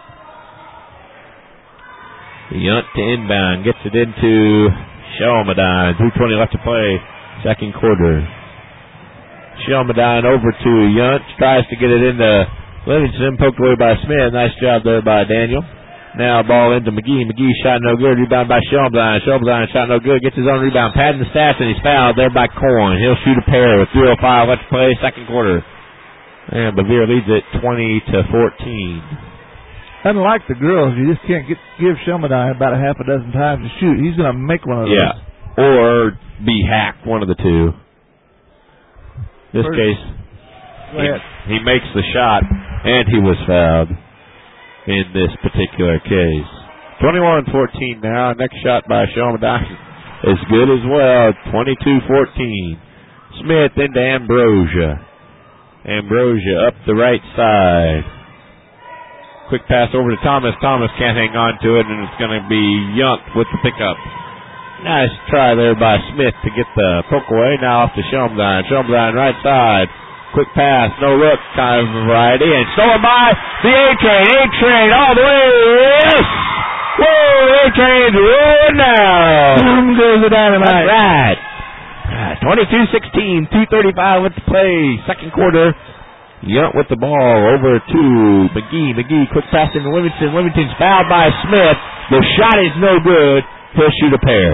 Yunt to inbound, gets it into Shelmadine. three twenty left to play, second quarter. Shelmadine over to Yunt, tries to get it into Livingston, poked away by Smith. Nice job there by Daniel. Now ball into McGee. McGee shot no good. Rebound by Shelmadine. Shelmadine shot no good. Gets his own rebound. Padding the stats, and he's fouled there by Coyne. He'll shoot a pair with three oh five left to play, second quarter. And Bevere leads it twenty to fourteen. Unlike the girls, you just can't get give Shelmadine about a half a dozen times to shoot. He's going to make one of those. Yeah, or be hacked, one of the two. This First, case, go ahead. He, he makes the shot, and he was fouled in this particular case. twenty-one fourteen now. Next shot by Shelmadine is good as well. twenty-two fourteen. Smith into Ambrosia. Ambrosia up the right side. Quick pass over to Thomas. Thomas can't hang on to it, and it's going to be Yunt with the pickup. Nice try there by Smith to get the poke away. Now off to Shelmadine. Shelmadine right side. Quick pass, no look kind of variety, and stolen by the A-Train. A-Train all the way. Yes! Whoa, A-Train's rolling now. Boom goes the dynamite. That's right. twenty-two sixteen, two thirty-five with the play. Second quarter. Yunt with the ball over to McGee. McGee, quick pass into Livingston. Livingston's fouled by Smith. The shot is no good. He'll shoot a pair.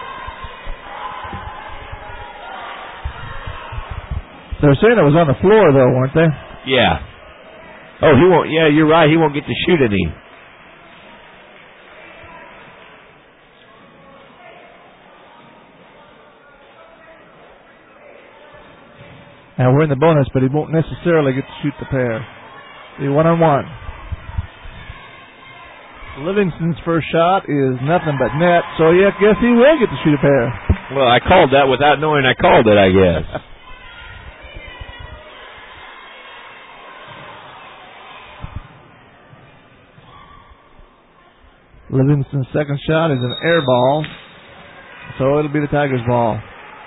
They were saying it was on the floor, though, weren't they? Yeah. Oh, he won't. Yeah, you're right. He won't get to shoot any. Now we're in the bonus, but he won't necessarily get to shoot the pair. The one-on-one. Livingston's first shot is nothing but net, so yeah, I guess he will get to shoot a pair. Well, I called that without knowing I called it, I guess. Livingston's second shot is an air ball, so it'll be the Tigers' ball.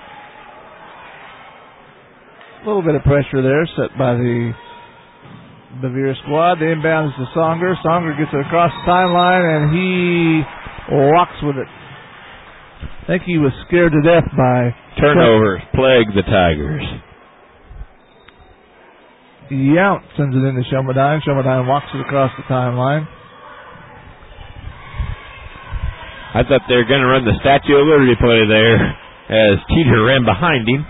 A little bit of pressure there set by the Bevere squad. The inbound is to Songer. Songer gets it across the timeline, and he walks with it. I think he was scared to death by turnovers plague the Tigers. Yount sends it into Shelmadine. Shelmadine walks it across the timeline. I thought they were going to run the Statue of Liberty play there as Teeter ran behind him.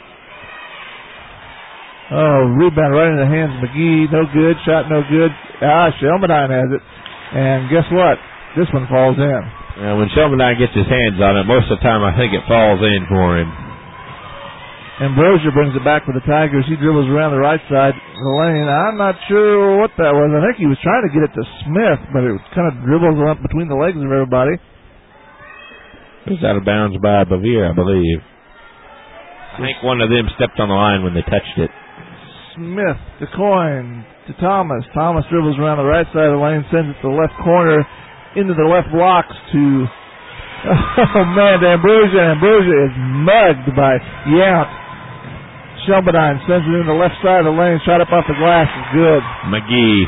Oh, rebound right in the hands of McGee. No good. Shot no good. Ah, Shelmadine has it. And guess what? This one falls in. Yeah, when Shelmadine gets his hands on it, most of the time I think it falls in for him. Ambrosia brings it back for the Tigers. He dribbles around the right side of the lane. I'm not sure what that was. I think he was trying to get it to Smith, but it kind of dribbles up between the legs of everybody. It was out of bounds by Bevere, I believe. I think one of them stepped on the line when they touched it. Smith to Coyne to Thomas. Thomas dribbles around the right side of the lane, sends it to the left corner, into the left blocks to, oh man, to Ambrosia. Ambrosia is mugged by Yount. Shelmadine sends it in the left side of the lane, shot up off the glass, is good. McGee.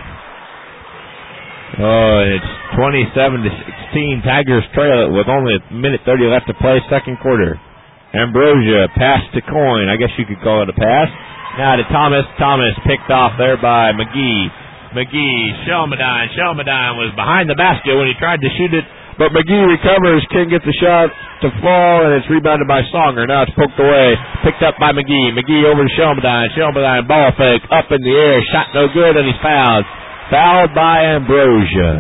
Oh, it's twenty-seven to sixteen. Tigers trail it with only a minute thirty left to play, second quarter. Ambrosia pass to Coyne. I guess you could call it a pass. Now to Thomas. Thomas picked off there by McGee. McGee, Shelmadine. Shelmadine was behind the basket when he tried to shoot it, but McGee recovers, can't get the shot to fall, and it's rebounded by Songer. Now it's poked away, picked up by McGee. McGee over to Shelmadine. Shelmadine ball fake, up in the air, shot no good, and he's fouled. Fouled by Ambrosia.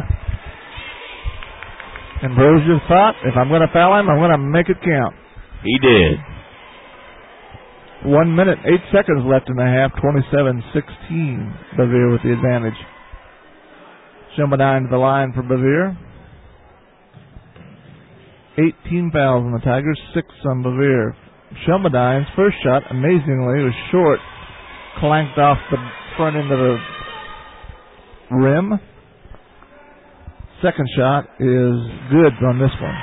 Ambrosia thought, if I'm going to foul him, I'm going to make it count. He did. One minute, eight seconds left in the half. twenty-seven sixteen. Bevier with the advantage. Shelmadine to the line for Bevier. eighteen fouls on the Tigers, six on Bevier. Shelmadine's first shot, amazingly, was short. Clanked off the front end of the rim. Second shot is good on this one.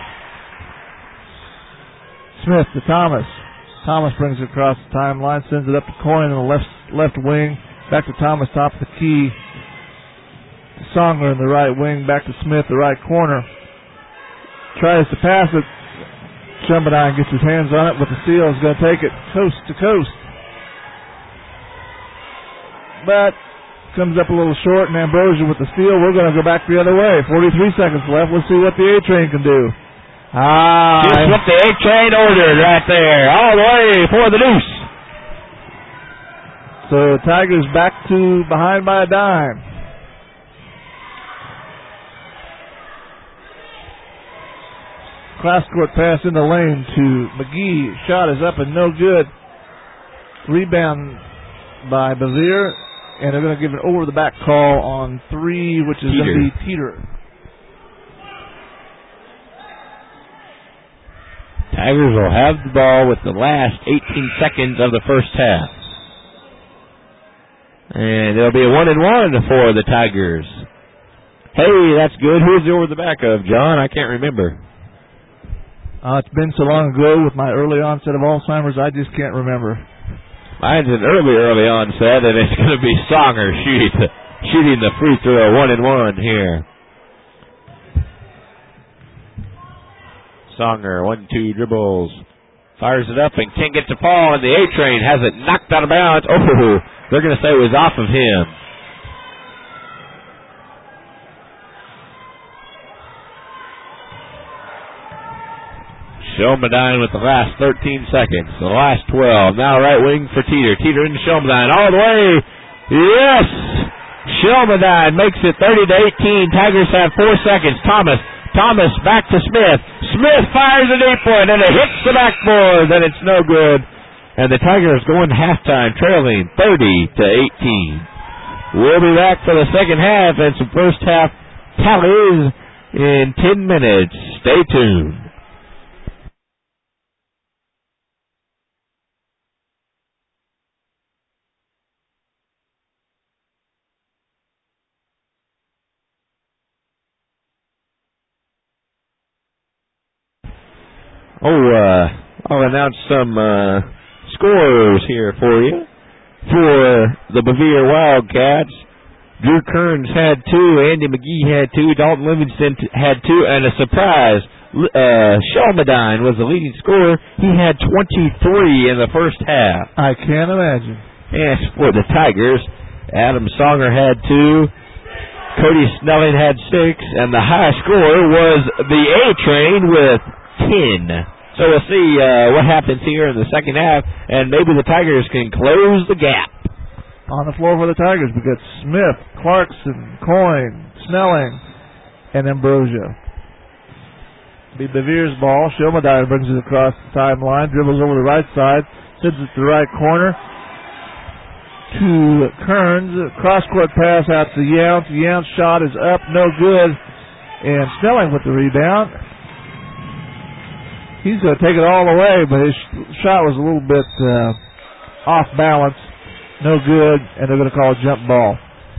Smith to Thomas. Thomas brings it across the timeline, sends it up to Coyne in the left left wing. Back to Thomas, top of the key. Songer in the right wing, back to Smith, the right corner. Tries to pass it. Shelmadine gets his hands on it, but the Seal is going to take it coast to coast. But comes up a little short, and Ambrosia with the steal. We're going to go back the other way. forty-three seconds left. Let's see what the A-Train can do. Ah, just what the A-Train ordered right there. All the way for the deuce. So Tigers back to behind by a dime. Cross court pass in the lane to McGee. Shot is up and no good. Rebound by Bevier. And they're going to give an over-the-back call on three, which is going to be Teeter. Tigers will have the ball with the last eighteen seconds of the first half. And it'll be a one and one for the Tigers. Hey, that's good. Who's the over-the-back of, John? I can't remember. Uh, it's been so long ago with my early onset of Alzheimer's, I just can't remember. Mine's an early, early onset, and it's going to be Songer shooting the, shooting the free throw, one and one here. Songer, one, two dribbles, fires it up and can't get to Paul, and the A-Train has it knocked out of bounds. Oh, they're going to say it was off of him. Shelmadine with the last thirteen seconds. The last twelve. Now right wing for Teeter. Teeter into Shelmadine. All the way. Yes! Shelmadine makes it thirty to eighteen. Tigers have four seconds. Thomas. Thomas back to Smith. Smith fires a deep one and it hits the backboard. Then it's no good. And the Tigers go into halftime trailing thirty to eighteen. We'll be back for the second half and some first half tallies in ten minutes. Stay tuned. Oh, uh, I'll announce some uh, scorers here for you. For the Bevier Wildcats, Drew Kearns had two, Andy McGee had two, Dalton Livingston t- had two, and a surprise, uh, Shelmadine was the leading scorer. He had twenty-three in the first half. I can't imagine. As for the Tigers, Adam Songer had two, Cody Snelling had six, and the high scorer was the A-Train with ten. So we'll see uh, what happens here in the second half, and maybe the Tigers can close the gap. On the floor for the Tigers, we got Smith, Clarkson, Coyne, Snelling, and Ambrosia. Be Bevier's ball. Shelmadine brings it across the timeline, dribbles over the right side, sends it to the right corner to Kearns. Cross-court pass out to Yount. Yount's shot is up, no good, and Snelling with the rebound. He's going to take it all the way, but his shot was a little bit uh, off balance. No good, and they're going to call a jump ball.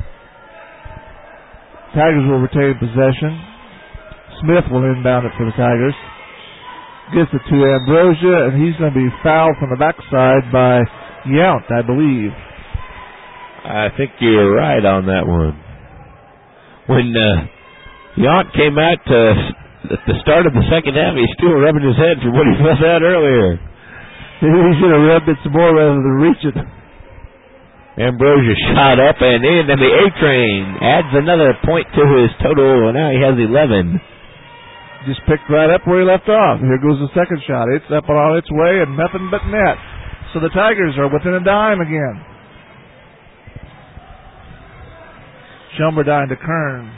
Tigers will retain possession. Smith will inbound it for the Tigers. Gets it to Ambrosia, and he's going to be fouled from the backside by Yount, I believe. I think you're right on that one. When uh, Yount came out to... at the start of the second half, he's still rubbing his head for what he felt out earlier. He should have rubbed it some more rather than reach it. Ambrosia shot up and in, and the A-Train adds another point to his total, and now he has eleven. Just picked right up where he left off. Here goes the second shot. It's up on its way and nothing but net. So the Tigers are within a dime again. Shelmadine to Kern.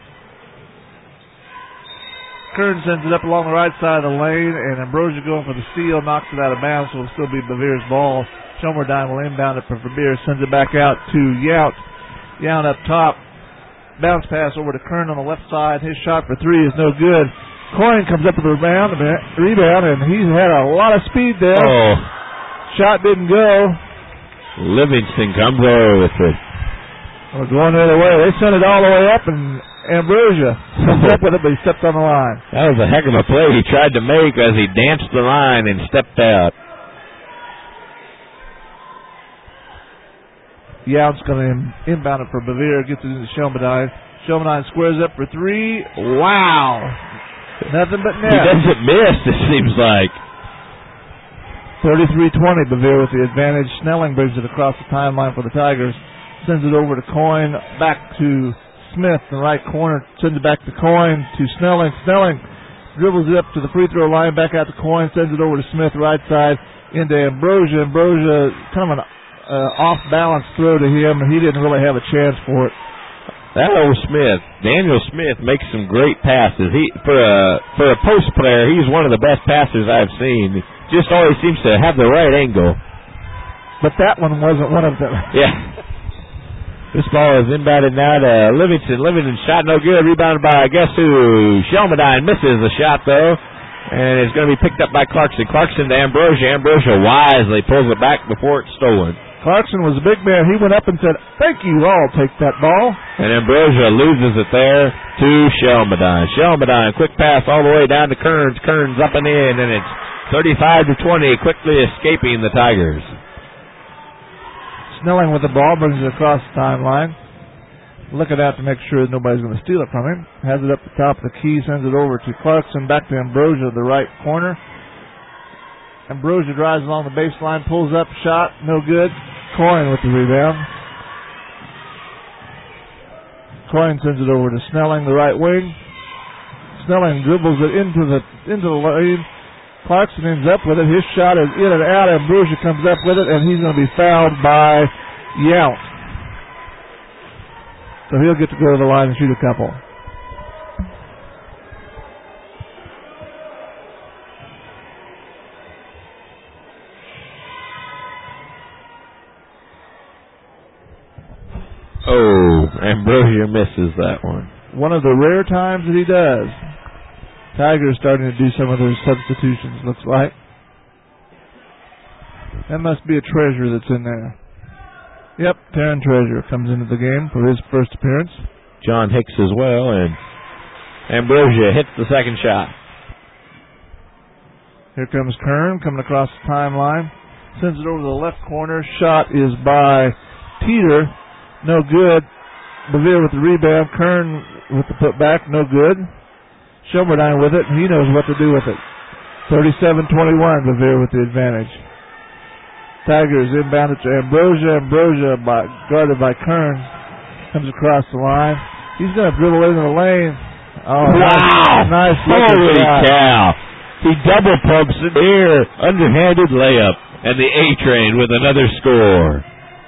Kern sends it up along the right side of the lane, and Ambrosia going for the steal, knocks it out of bounds, so it'll still be Bevier's ball. Shelmerdine will inbound it for Verbeer, sends it back out to Yount. Yount up top. Bounce pass over to Kern on the left side. His shot for three is no good. Coyne comes up with the rebound, rebound, and he's had a lot of speed there. Oh. Shot didn't go. Livingston comes over with it. Well, going the other way. They sent it all the way up, and Ambrosia comes up with it, but he stepped on the line. That was a heck of a play he tried to make as he danced the line and stepped out. Yount's going to inbound it for Bevere, gets it into Shelmerdine. Shelmerdine squares up for three. Wow. Nothing but net. He doesn't miss, it seems like. thirty-three twenty, Bevere with the advantage. Snelling brings it across the timeline for the Tigers. Sends it over to Coyne, back to Smith in the right corner. Sends it back to Coyne, to Snelling. Snelling dribbles it up to the free throw line, back out to Coyne, sends it over to Smith, right side, into Ambrosia. Ambrosia, kind of an uh, off-balance throw to him, and he didn't really have a chance for it. That old Smith, Daniel Smith, makes some great passes. He for a for a post player, he's one of the best passers I've seen. Just always seems to have the right angle. But that one wasn't one of them. Yeah. This ball is inbounded now to Livingston. Livingston shot no good. Rebounded by guess who? Shelmerdine misses the shot though, and it's going to be picked up by Clarkson. Clarkson to Ambrosia. Ambrosia wisely pulls it back before it's stolen. Clarkson was a big man. He went up and said, "Thank you, I'll take that ball." And Ambrosia loses it there to Shelmerdine. Shelmerdine, quick pass all the way down to Kearns. Kearns up and in, and it's thirty-five to twenty, quickly escaping the Tigers. Snelling with the ball, brings it across the timeline. Looking out to make sure that nobody's going to steal it from him. Has it up the top of the key, sends it over to Clarkson, back to Ambrosia, the right corner. Ambrosia drives along the baseline, pulls up, shot, no good. Coyne with the rebound. Coyne sends it over to Snelling, the right wing. Snelling dribbles it into the into the lane. Clarkson ends up with it. His shot is in and out. Ambrosia comes up with it, and he's going to be fouled by Yount. So he'll get to go to the line and shoot a couple. Oh, Ambrosia misses that one. One of the rare times that he does. Tigers starting to do some of those substitutions, looks like. That must be a Treasure that's in there. Yep, Taryn Treasure comes into the game for his first appearance. John Hicks as well, and Ambrosia hits the second shot. Here comes Kern coming across the timeline. Sends it over to the left corner. Shot is by Teeter. No good. Bevere with the rebound. Kern with the putback. No good. Shelmerdine with it, and he knows what to do with it. thirty-seven twenty-one, Bevere with the advantage. Tigers inbounded to Ambrosia. Ambrosia by, guarded by Kern. Comes across the line. He's going to dribble into the lane. Oh, wow! Nice, nice Holy shot. cow! He double pumps it here. Underhanded layup. And the A-Train with another score.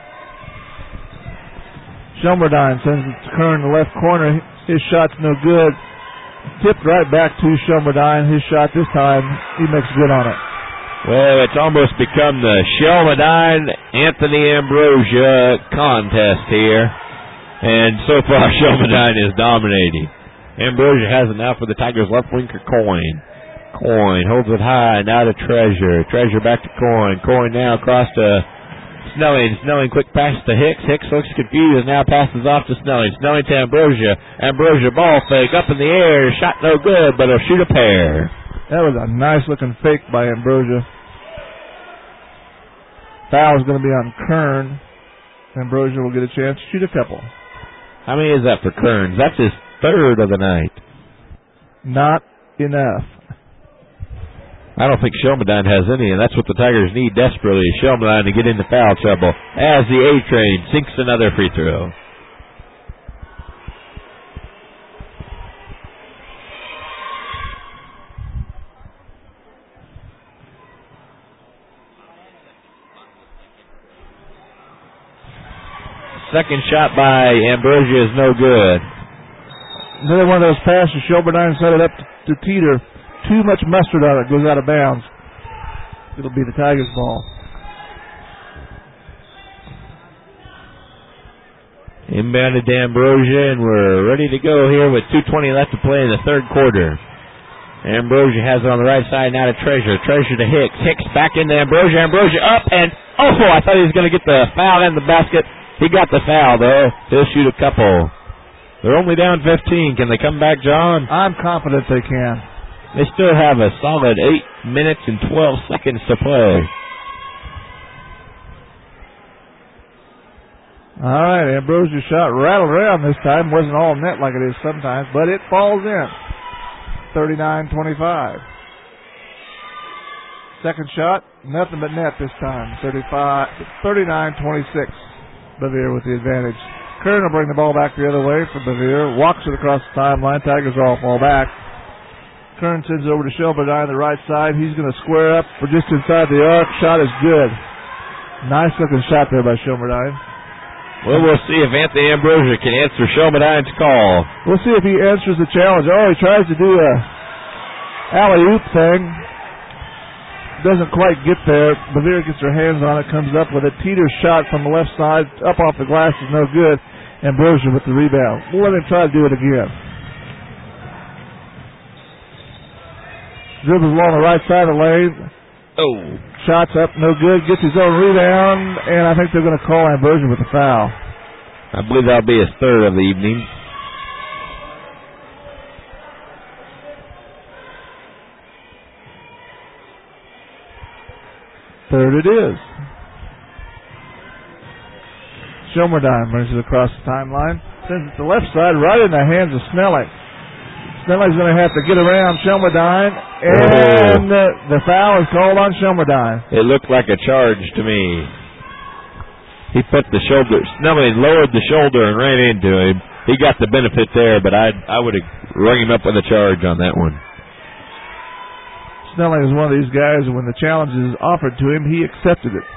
Shelmerdine sends it to Kern in the left corner. His shot's no good. Tipped right back to Shelmerdine. His shot this time, he makes good on it. Well, it's almost become the Shelmerdine-Anthony Ambrosia contest here. And so far, Shelmerdine is dominating. Ambrosia has it now for the Tigers' left winger, Coyne. Coyne holds it high, now to Treasure. Treasure back to Coyne. Coyne now across to Snelling. Snelling quick pass to Hicks. Hicks looks confused, now passes off to Snelling. Snelling to Ambrosia. Ambrosia ball fake up in the air. Shot no good, but he'll shoot a pair. That was a nice looking fake by Ambrosia. Foul's going to be on Kern. Ambrosia will get a chance to shoot a couple. How many is that for Kearns? That's his third of the night. Not enough. I don't think Shelmerdine has any, and that's what the Tigers need desperately, is Shelmerdine to get into foul trouble as the A-Train sinks another free throw. Second shot by Ambrosia is no good. Another one of those passes. Shelmerdine set it up to, to Teeter. Too much mustard on it. Goes out of bounds. It'll be the Tigers' ball. Inbound to D'Ambrosia, and we're ready to go here with two twenty left to play in the third quarter. Ambrosia has it on the right side now to Treasure. Treasure to Hicks. Hicks back into Ambrosia. Ambrosia up and, oh, I thought he was going to get the foul in the basket. He got the foul, though. He'll shoot a couple. They're only down fifteen. Can they come back, John? I'm confident they can. They still have a solid eight minutes and twelve seconds to play. All right, Ambrosia's shot rattled around this time. Wasn't all net like it is sometimes, but it falls in. thirty-nine twenty-five. Second shot, nothing but net this time. thirty-five, thirty-nine twenty-six. Bevier with the advantage. Kern will bring the ball back the other way for Bevier. Walks it across the timeline. Tigers all fall back. Kern sends it over to Shelberdine on the right side. He's going to square up for just inside the arc. Shot is good. Nice looking shot there by Shelberdine. Well, we'll see if Anthony Ambrosia can answer Shelberdine's call. We'll see if he answers the challenge. Oh, he tries to do a alley-oop thing. Doesn't quite get there. Bevier gets her hands on it, comes up with a teeter shot from the left side. Up off the glass is no good. Ambrosia with the rebound. We'll let him try to do it again. Dribbles along the right side of the lane. Oh. Shots up, no good. Gets his own rebound, and I think they're going to call Ambrosia with a foul. I believe that'll be his third of the evening. Third it is. Shelmerdine brings it across the timeline. Sends it to the left side, right in the hands of Snelling. Snelling's going to have to get around Shelmerdine, and uh, the foul is called on Shelmerdine. It looked like a charge to me. He put the shoulder, Snelling lowered the shoulder and ran into him. He got the benefit there, but I I would have rung him up with a charge on that one. Snelling is one of these guys, and when the challenge is offered to him, he accepted it.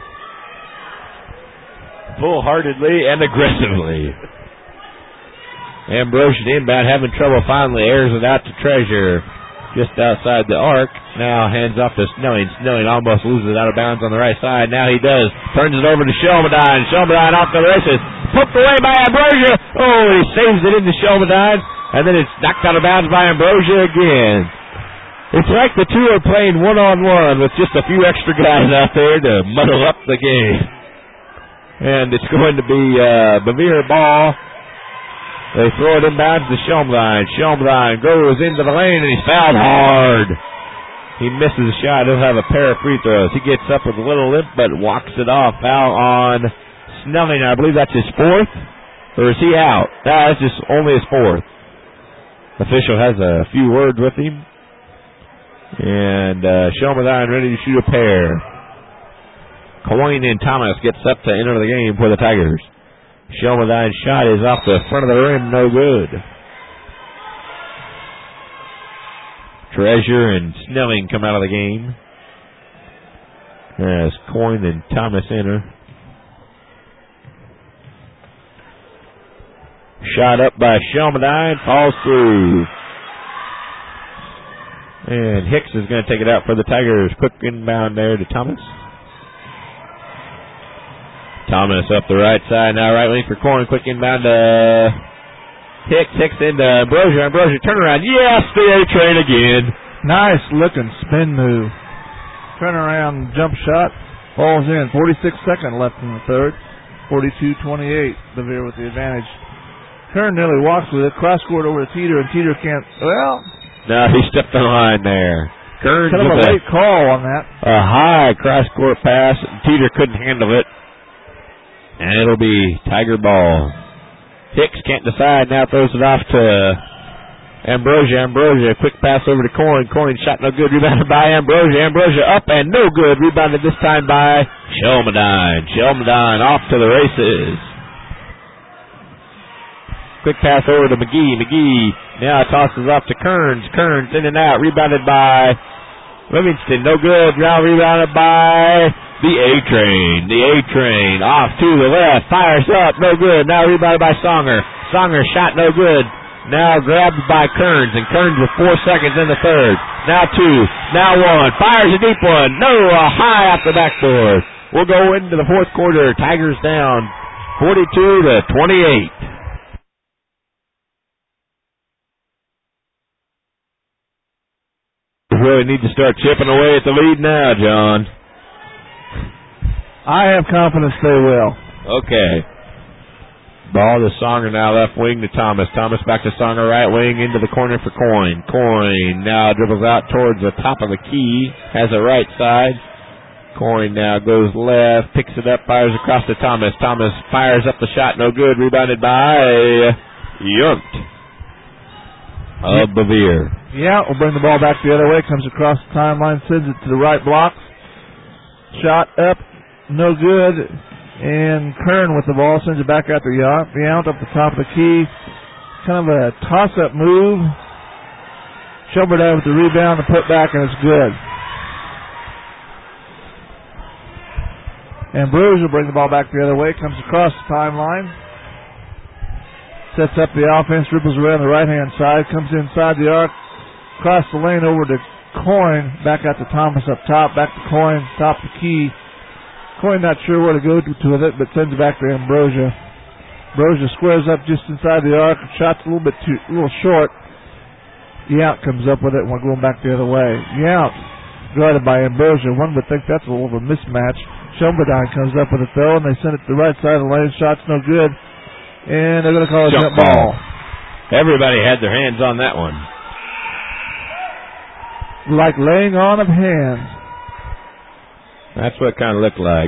Full-heartedly and aggressively. Ambrosia inbound, having trouble finally, airs it out to Treasure. Just outside the arc. Now hands off to Snelling. Snelling almost loses it out of bounds on the right side. Now he does. Turns it over to Shelmerdine. Shelmerdine off the races. Poked away by Ambrosia. Oh, he saves it into Shelmerdine. And then it's knocked out of bounds by Ambrosia again. It's like the two are playing one-on-one with just a few extra guys out there to muddle up the game. And it's going to be uh, Bevier ball. They throw it inbounds to Shelmerdine. Shelmerdine goes into the lane, and he's fouled hard. He misses a shot. He'll have a pair of free throws. He gets up with a little limp, but walks it off. Foul on Snelling. I believe that's his fourth. Or is he out? No, that's just only his fourth. Official has a few words with him. And uh, Shelmerdine ready to shoot a pair. Coyne and Thomas gets up to enter the game for the Tigers. Shelmerdine's shot is off the front of the rim, no good. Treasure and Snelling come out of the game as Coyne and Thomas enter. Shot up by Shelmerdine, falls through. And Hicks is going to take it out for the Tigers. Quick inbound there to Thomas. Thomas up the right side. Now right wing for Coyne. Quick inbound to Hicks. Hicks into Ambrosia. Ambrosia turn around. Yes, the A-train again. Nice looking spin move. Turn around jump shot. Falls in. forty-six seconds left in the third. forty-two twenty-eight. Bevier with the advantage. Kern nearly walks with it. Cross court over to Teeter, and Teeter can't. Well. No, he stepped the line there. Kearns kind of with a late call on that. A high cross-court pass. Teeter couldn't handle it. And it'll be Tiger ball. Hicks can't decide. Now throws it off to Ambrosia. Ambrosia, quick pass over to Coyne. Coyne shot no good. Rebounded by Ambrosia. Ambrosia up and no good. Rebounded this time by Shelmerdine. Shelmerdine off to the races. Quick pass over to McGee. McGee now tosses off to Kearns. Kearns in and out. Rebounded by Livingston. No good. Now rebounded by the A-Train. The A-Train off to the left. Fires up. No good. Now rebounded by Songer. Songer shot no good. Now grabbed by Kearns. And Kearns with four seconds in the third. Now two. Now one. Fires a deep one. No. A high off the backboard. We'll go into the fourth quarter. Tigers down forty-two to twenty-eight. We really need to start chipping away at the lead now, John. I have confidence they will. Okay. Ball to Songer now, left wing to Thomas. Thomas back to Songer, right wing into the corner for Coyne. Coyne now dribbles out towards the top of the key, has a right side. Coyne now goes left, picks it up, fires across to Thomas. Thomas fires up the shot, no good. Rebounded by Yunt of Bevere. Yeah, we'll bring the ball back the other way. Comes across the timeline, sends it to the right block. Shot up, no good. And Kern with the ball sends it back out to Yount. Yount up the top of the key. Kind of a toss-up move. Shelburne with the rebound and put back, and it's good. And Bruce will bring the ball back the other way. Comes across the timeline. Sets up the offense. Dribbles around the right-hand side. Comes inside the arc. Across the lane over to Coyne. Back out to Thomas up top. Back to Coyne. Top of the key. Coyne not sure where to go to with it, but sends it back to Ambrosia. Ambrosia squares up just inside the arc. Shot's a little bit too, a little short. Yount comes up with it, and we're going back the other way. Yount guarded by Ambrosia. One would think that's a little of a mismatch. Shelburne comes up with it though, and they send it to the right side of the lane. Shot's no good, and they're going to call it jump ball. Everybody had their hands on that one. Like laying on of hands. That's what it kind of looked like.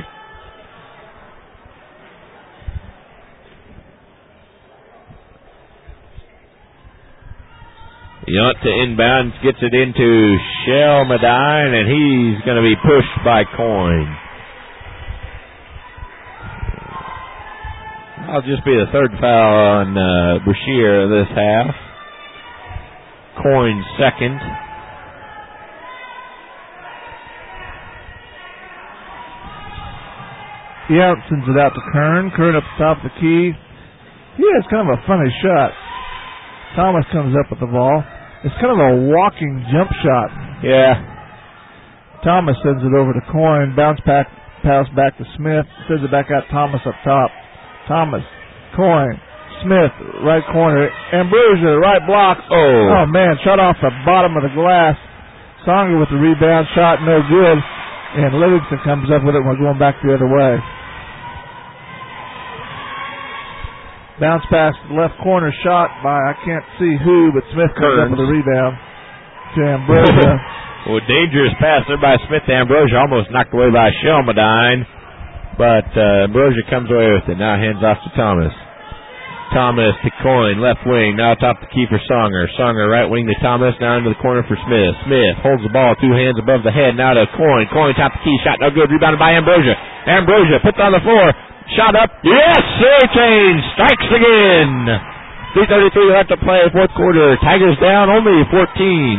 Yount to inbound, gets it into Shelmadine, and he's going to be pushed by Coyne. That'll just be the third foul on uh, Brashear this half. Coyne second. Yount sends it out to Kern. Kern up the top of the key. He has kind of a funny shot. Thomas comes up with the ball. It's kind of a walking jump shot. Yeah. Thomas sends it over to Coyne. Bounce back, pass back to Smith. Sends it back out. Thomas up top. Thomas, Coyne, Smith, right corner. Ambrosia, right block. Oh. Oh, man, shot off the bottom of the glass. Songer with the rebound. Shot no good. And Livingston comes up with it. We're going back the other way. Bounce pass to the left corner, shot by, I can't see who, but Smith comes up with a rebound to Ambrosia. Well, dangerous pass there by Smith to Ambrosia, almost knocked away by Shelmadine, but uh, Ambrosia comes away with it. Now hands off to Thomas. Thomas to Coyne, left wing, now top the key for Songer. Songer, right wing to Thomas, now into the corner for Smith. Smith holds the ball, two hands above the head, now to Coyne. Coyne top the key, shot no good, rebounded by Ambrosia. Ambrosia puts on the floor. Shot up. Yes, sir, change. Strikes again. three thirty-three left to play, fourth quarter. Tigers down only fourteen.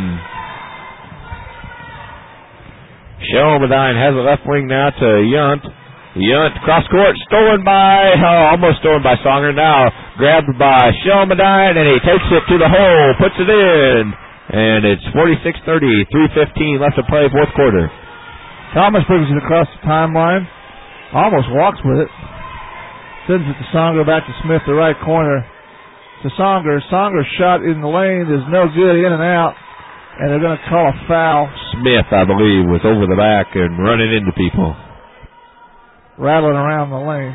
Shelmadine has a left wing now to Yount. Yount cross court, stolen by, oh, almost stolen by Songer. Now grabbed by Shelmadine, and he takes it to the hole, puts it in. And it's forty-six thirty, three fifteen left to play, fourth quarter. Thomas brings it across the timeline. Almost walks with it. Sends it to Songer, back to Smith, the right corner. To Songer. Songer's shot in the lane is no good, in and out. And they're going to call a foul. Smith, I believe, was over the back and running into people. Rattling around the lane.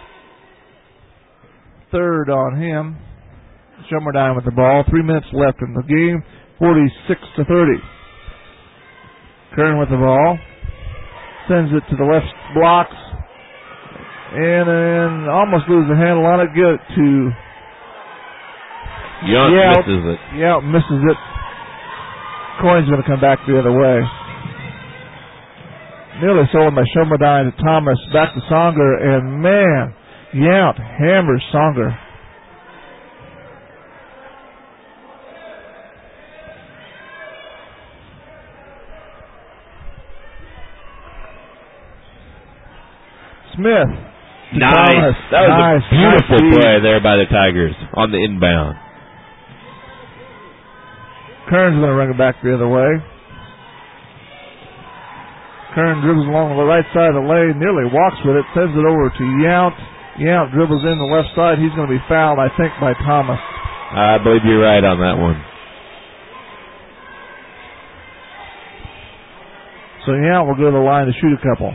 Third on him. Shelmadine with the ball. Three minutes left in the game. forty-six to thirty. Kern with the ball. Sends it to the left blocks. And then almost loses the handle on it. Get it to Yount misses it. Yeah, misses it. Coyne's going to come back the other way. Nearly stolen by Shelmadine to Thomas. Back to Songer. And man, Yount hammers Songer. Smith. Nice. Thomas. That was nice. a beautiful nice play there by the Tigers on the inbound. Kern's going to run it back the other way. Kern dribbles along the right side of the lane, nearly walks with it, sends it over to Yount. Yeah, dribbles in the left side. He's going to be fouled, I think, by Thomas. I believe you're right on that one. So, yeah, we'll go to the line to shoot a couple.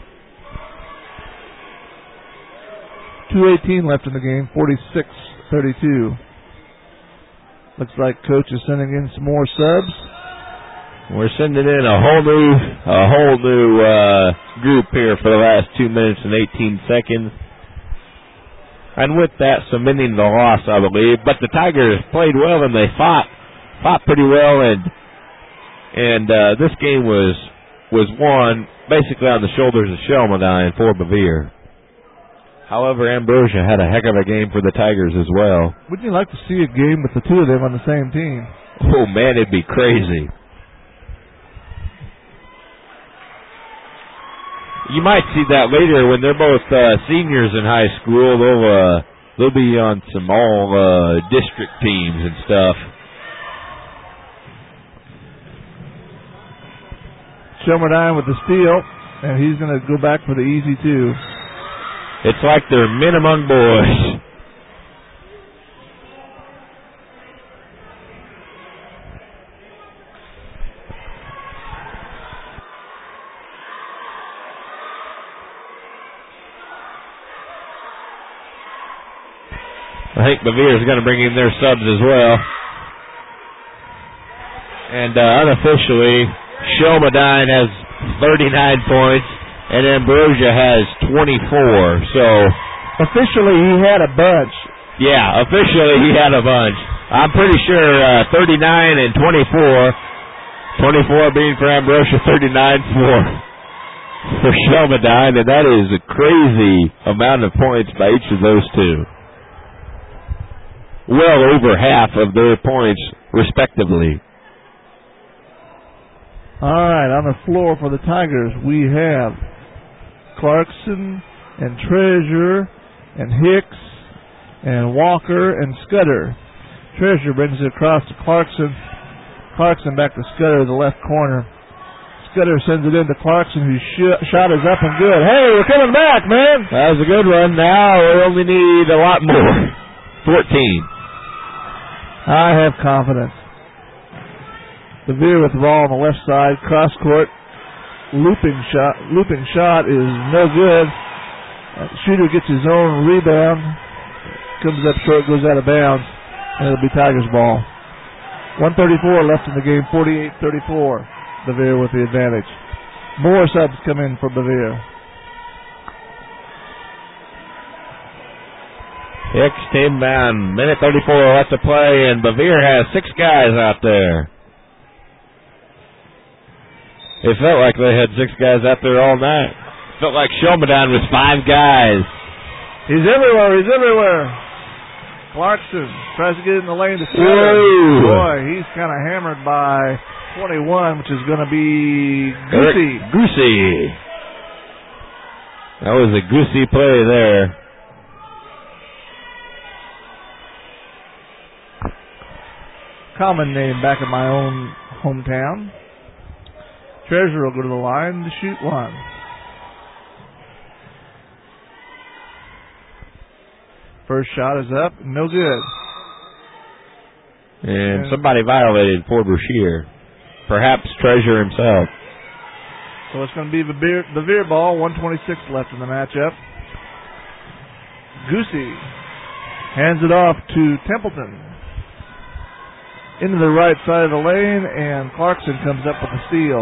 two eighteen left in the game, forty-six thirty-two. Looks like Coach is sending in some more subs. We're sending in a whole new, a whole new uh, group here for the last two minutes and eighteen seconds. And with that, cementing the loss, I believe. But the Tigers played well and they fought, fought pretty well, and and uh, this game was was won basically on the shoulders of Shelmadine for Bevier. However, Ambrosia had a heck of a game for the Tigers as well. Wouldn't you like to see a game with the two of them on the same team? Oh man, it'd be crazy. You might see that later when they're both uh, seniors in high school. They'll uh, they'll be on some all uh, district teams and stuff. Shelmadine with the steal, and he's going to go back for the easy two. It's like they're men among boys. I think Bevier is going to bring in their subs as well. And uh, unofficially, Shelmadine has thirty-nine points, and Ambrosia has twenty-four. So officially, he had a bunch. Yeah, officially he had a bunch. I'm pretty sure uh, thirty-nine and twenty-four. twenty-four being for Ambrosia, thirty-nine for for Shelmadine, and that is a crazy amount of points by each of those two. Well over half of their points, respectively. All right, on the floor for the Tigers, we have Clarkson and Treasure and Hicks and Walker and Scudder. Treasure brings it across to Clarkson. Clarkson back to Scudder, the left corner. Scudder sends it in to Clarkson, whose sh- shot is up and good. Hey, we're coming back, man. That was a good one. Now we only need a lot more. fourteen. I have confidence. Bevier with the ball on the left side, cross court, looping shot. Looping shot is no good. Uh, shooter gets his own rebound, comes up short, goes out of bounds, and it'll be Tigers ball. one thirty-four left in the game, forty-eight thirty-four. Bevier with the advantage. More subs come in for Bevier. Hicks, ten man, minute thirty-four left to play, and Bevier has six guys out there. It felt like they had six guys out there all night. Felt like Shelmadine was five guys. He's everywhere, he's everywhere. Clarkson tries to get in the lane to score. Boy, he's kind of hammered by twenty-one, which is going to be Goosey. Goosey. That was a Goosey play there. Common name back in my own hometown. Treasure will go to the line to shoot one. First shot is up, no good. And, and somebody violated for Brashear. Perhaps Treasure himself. So it's going to be the beer, the Bevier ball, one twenty-six left in the matchup. Goosey hands it off to Templeton. Into the right side of the lane, and Clarkson comes up with a steal.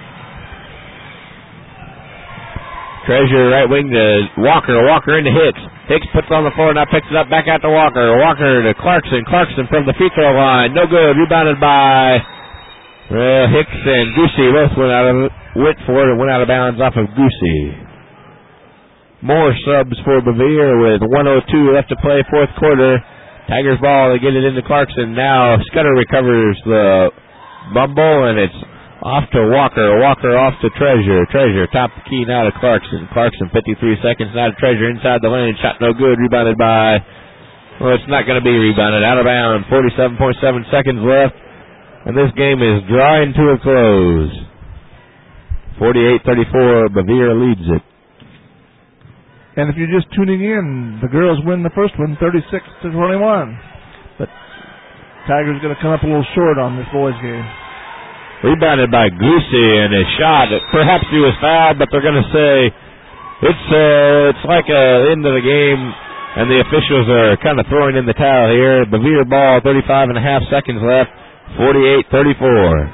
Treasure right wing to Walker. Walker into Hicks. Hicks puts on the floor, now picks it up back out to Walker. Walker to Clarkson. Clarkson from the free throw line. No good. Rebounded by well, Hicks and Goosey. Both went out of went for it and went out of bounds off of Goosey. More subs for Bevier with one oh two left to play, fourth quarter. Tigers ball, they get it into Clarkson. Now Scudder recovers the bumble, and it's off to Walker. Walker off to Treasure. Treasure, top the key now to Clarkson. Clarkson, fifty-three seconds now to Treasure inside the lane. Shot no good, rebounded by, well, it's not going to be rebounded. Out of bounds, forty-seven point seven seconds left, and this game is drawing to a close. forty-eight thirty-four, Bevier leads it. And if you're just tuning in, the girls win the first one, thirty-six to twenty-one. But Tigers going to come up a little short on this boys game. Rebounded by Goosey, and a shot that perhaps he was fouled, but they're going to say it's uh, it's like a end of the game, and the officials are kind of throwing in the towel here. Bevier ball, thirty-five and a half seconds left, forty-eight thirty-four.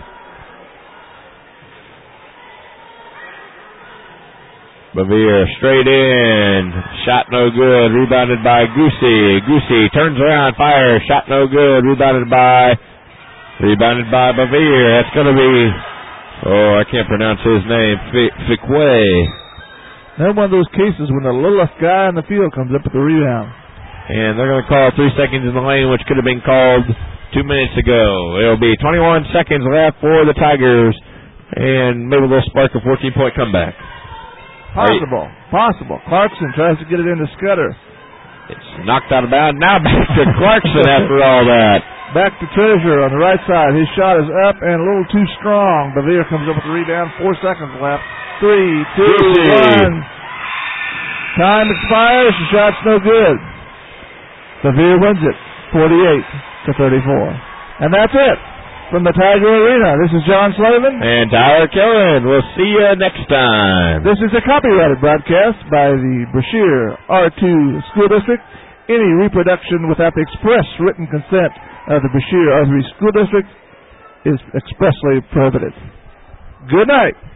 Bevier straight in, shot no good, rebounded by Goosey. Goosey turns around, fires, shot no good, rebounded by, rebounded by Bevier. That's going to be, oh, I can't pronounce his name, Fikwe. Another one of those cases when the littlest guy in the field comes up with the rebound. And they're going to call three seconds in the lane, which could have been called two minutes ago. It'll be twenty-one seconds left for the Tigers, and maybe they'll spark a fourteen-point comeback. Possible, possible. Clarkson tries to get it into Scudder. It's knocked out of bounds. Now back to Clarkson after all that. Back to Treasure on the right side. His shot is up and a little too strong. Bevier comes up with the rebound. Four seconds left. Three, two, one. Time expires. The shot's no good. Bevier wins it, forty-eight to thirty-four. And that's it from the Tiger Arena. This is John Slavin. And Tyler Killen. We'll see you next time. This is a copyrighted broadcast by the Brashear R two School District. Any reproduction without the express written consent of the Brashear R three School District is expressly prohibited. Good night.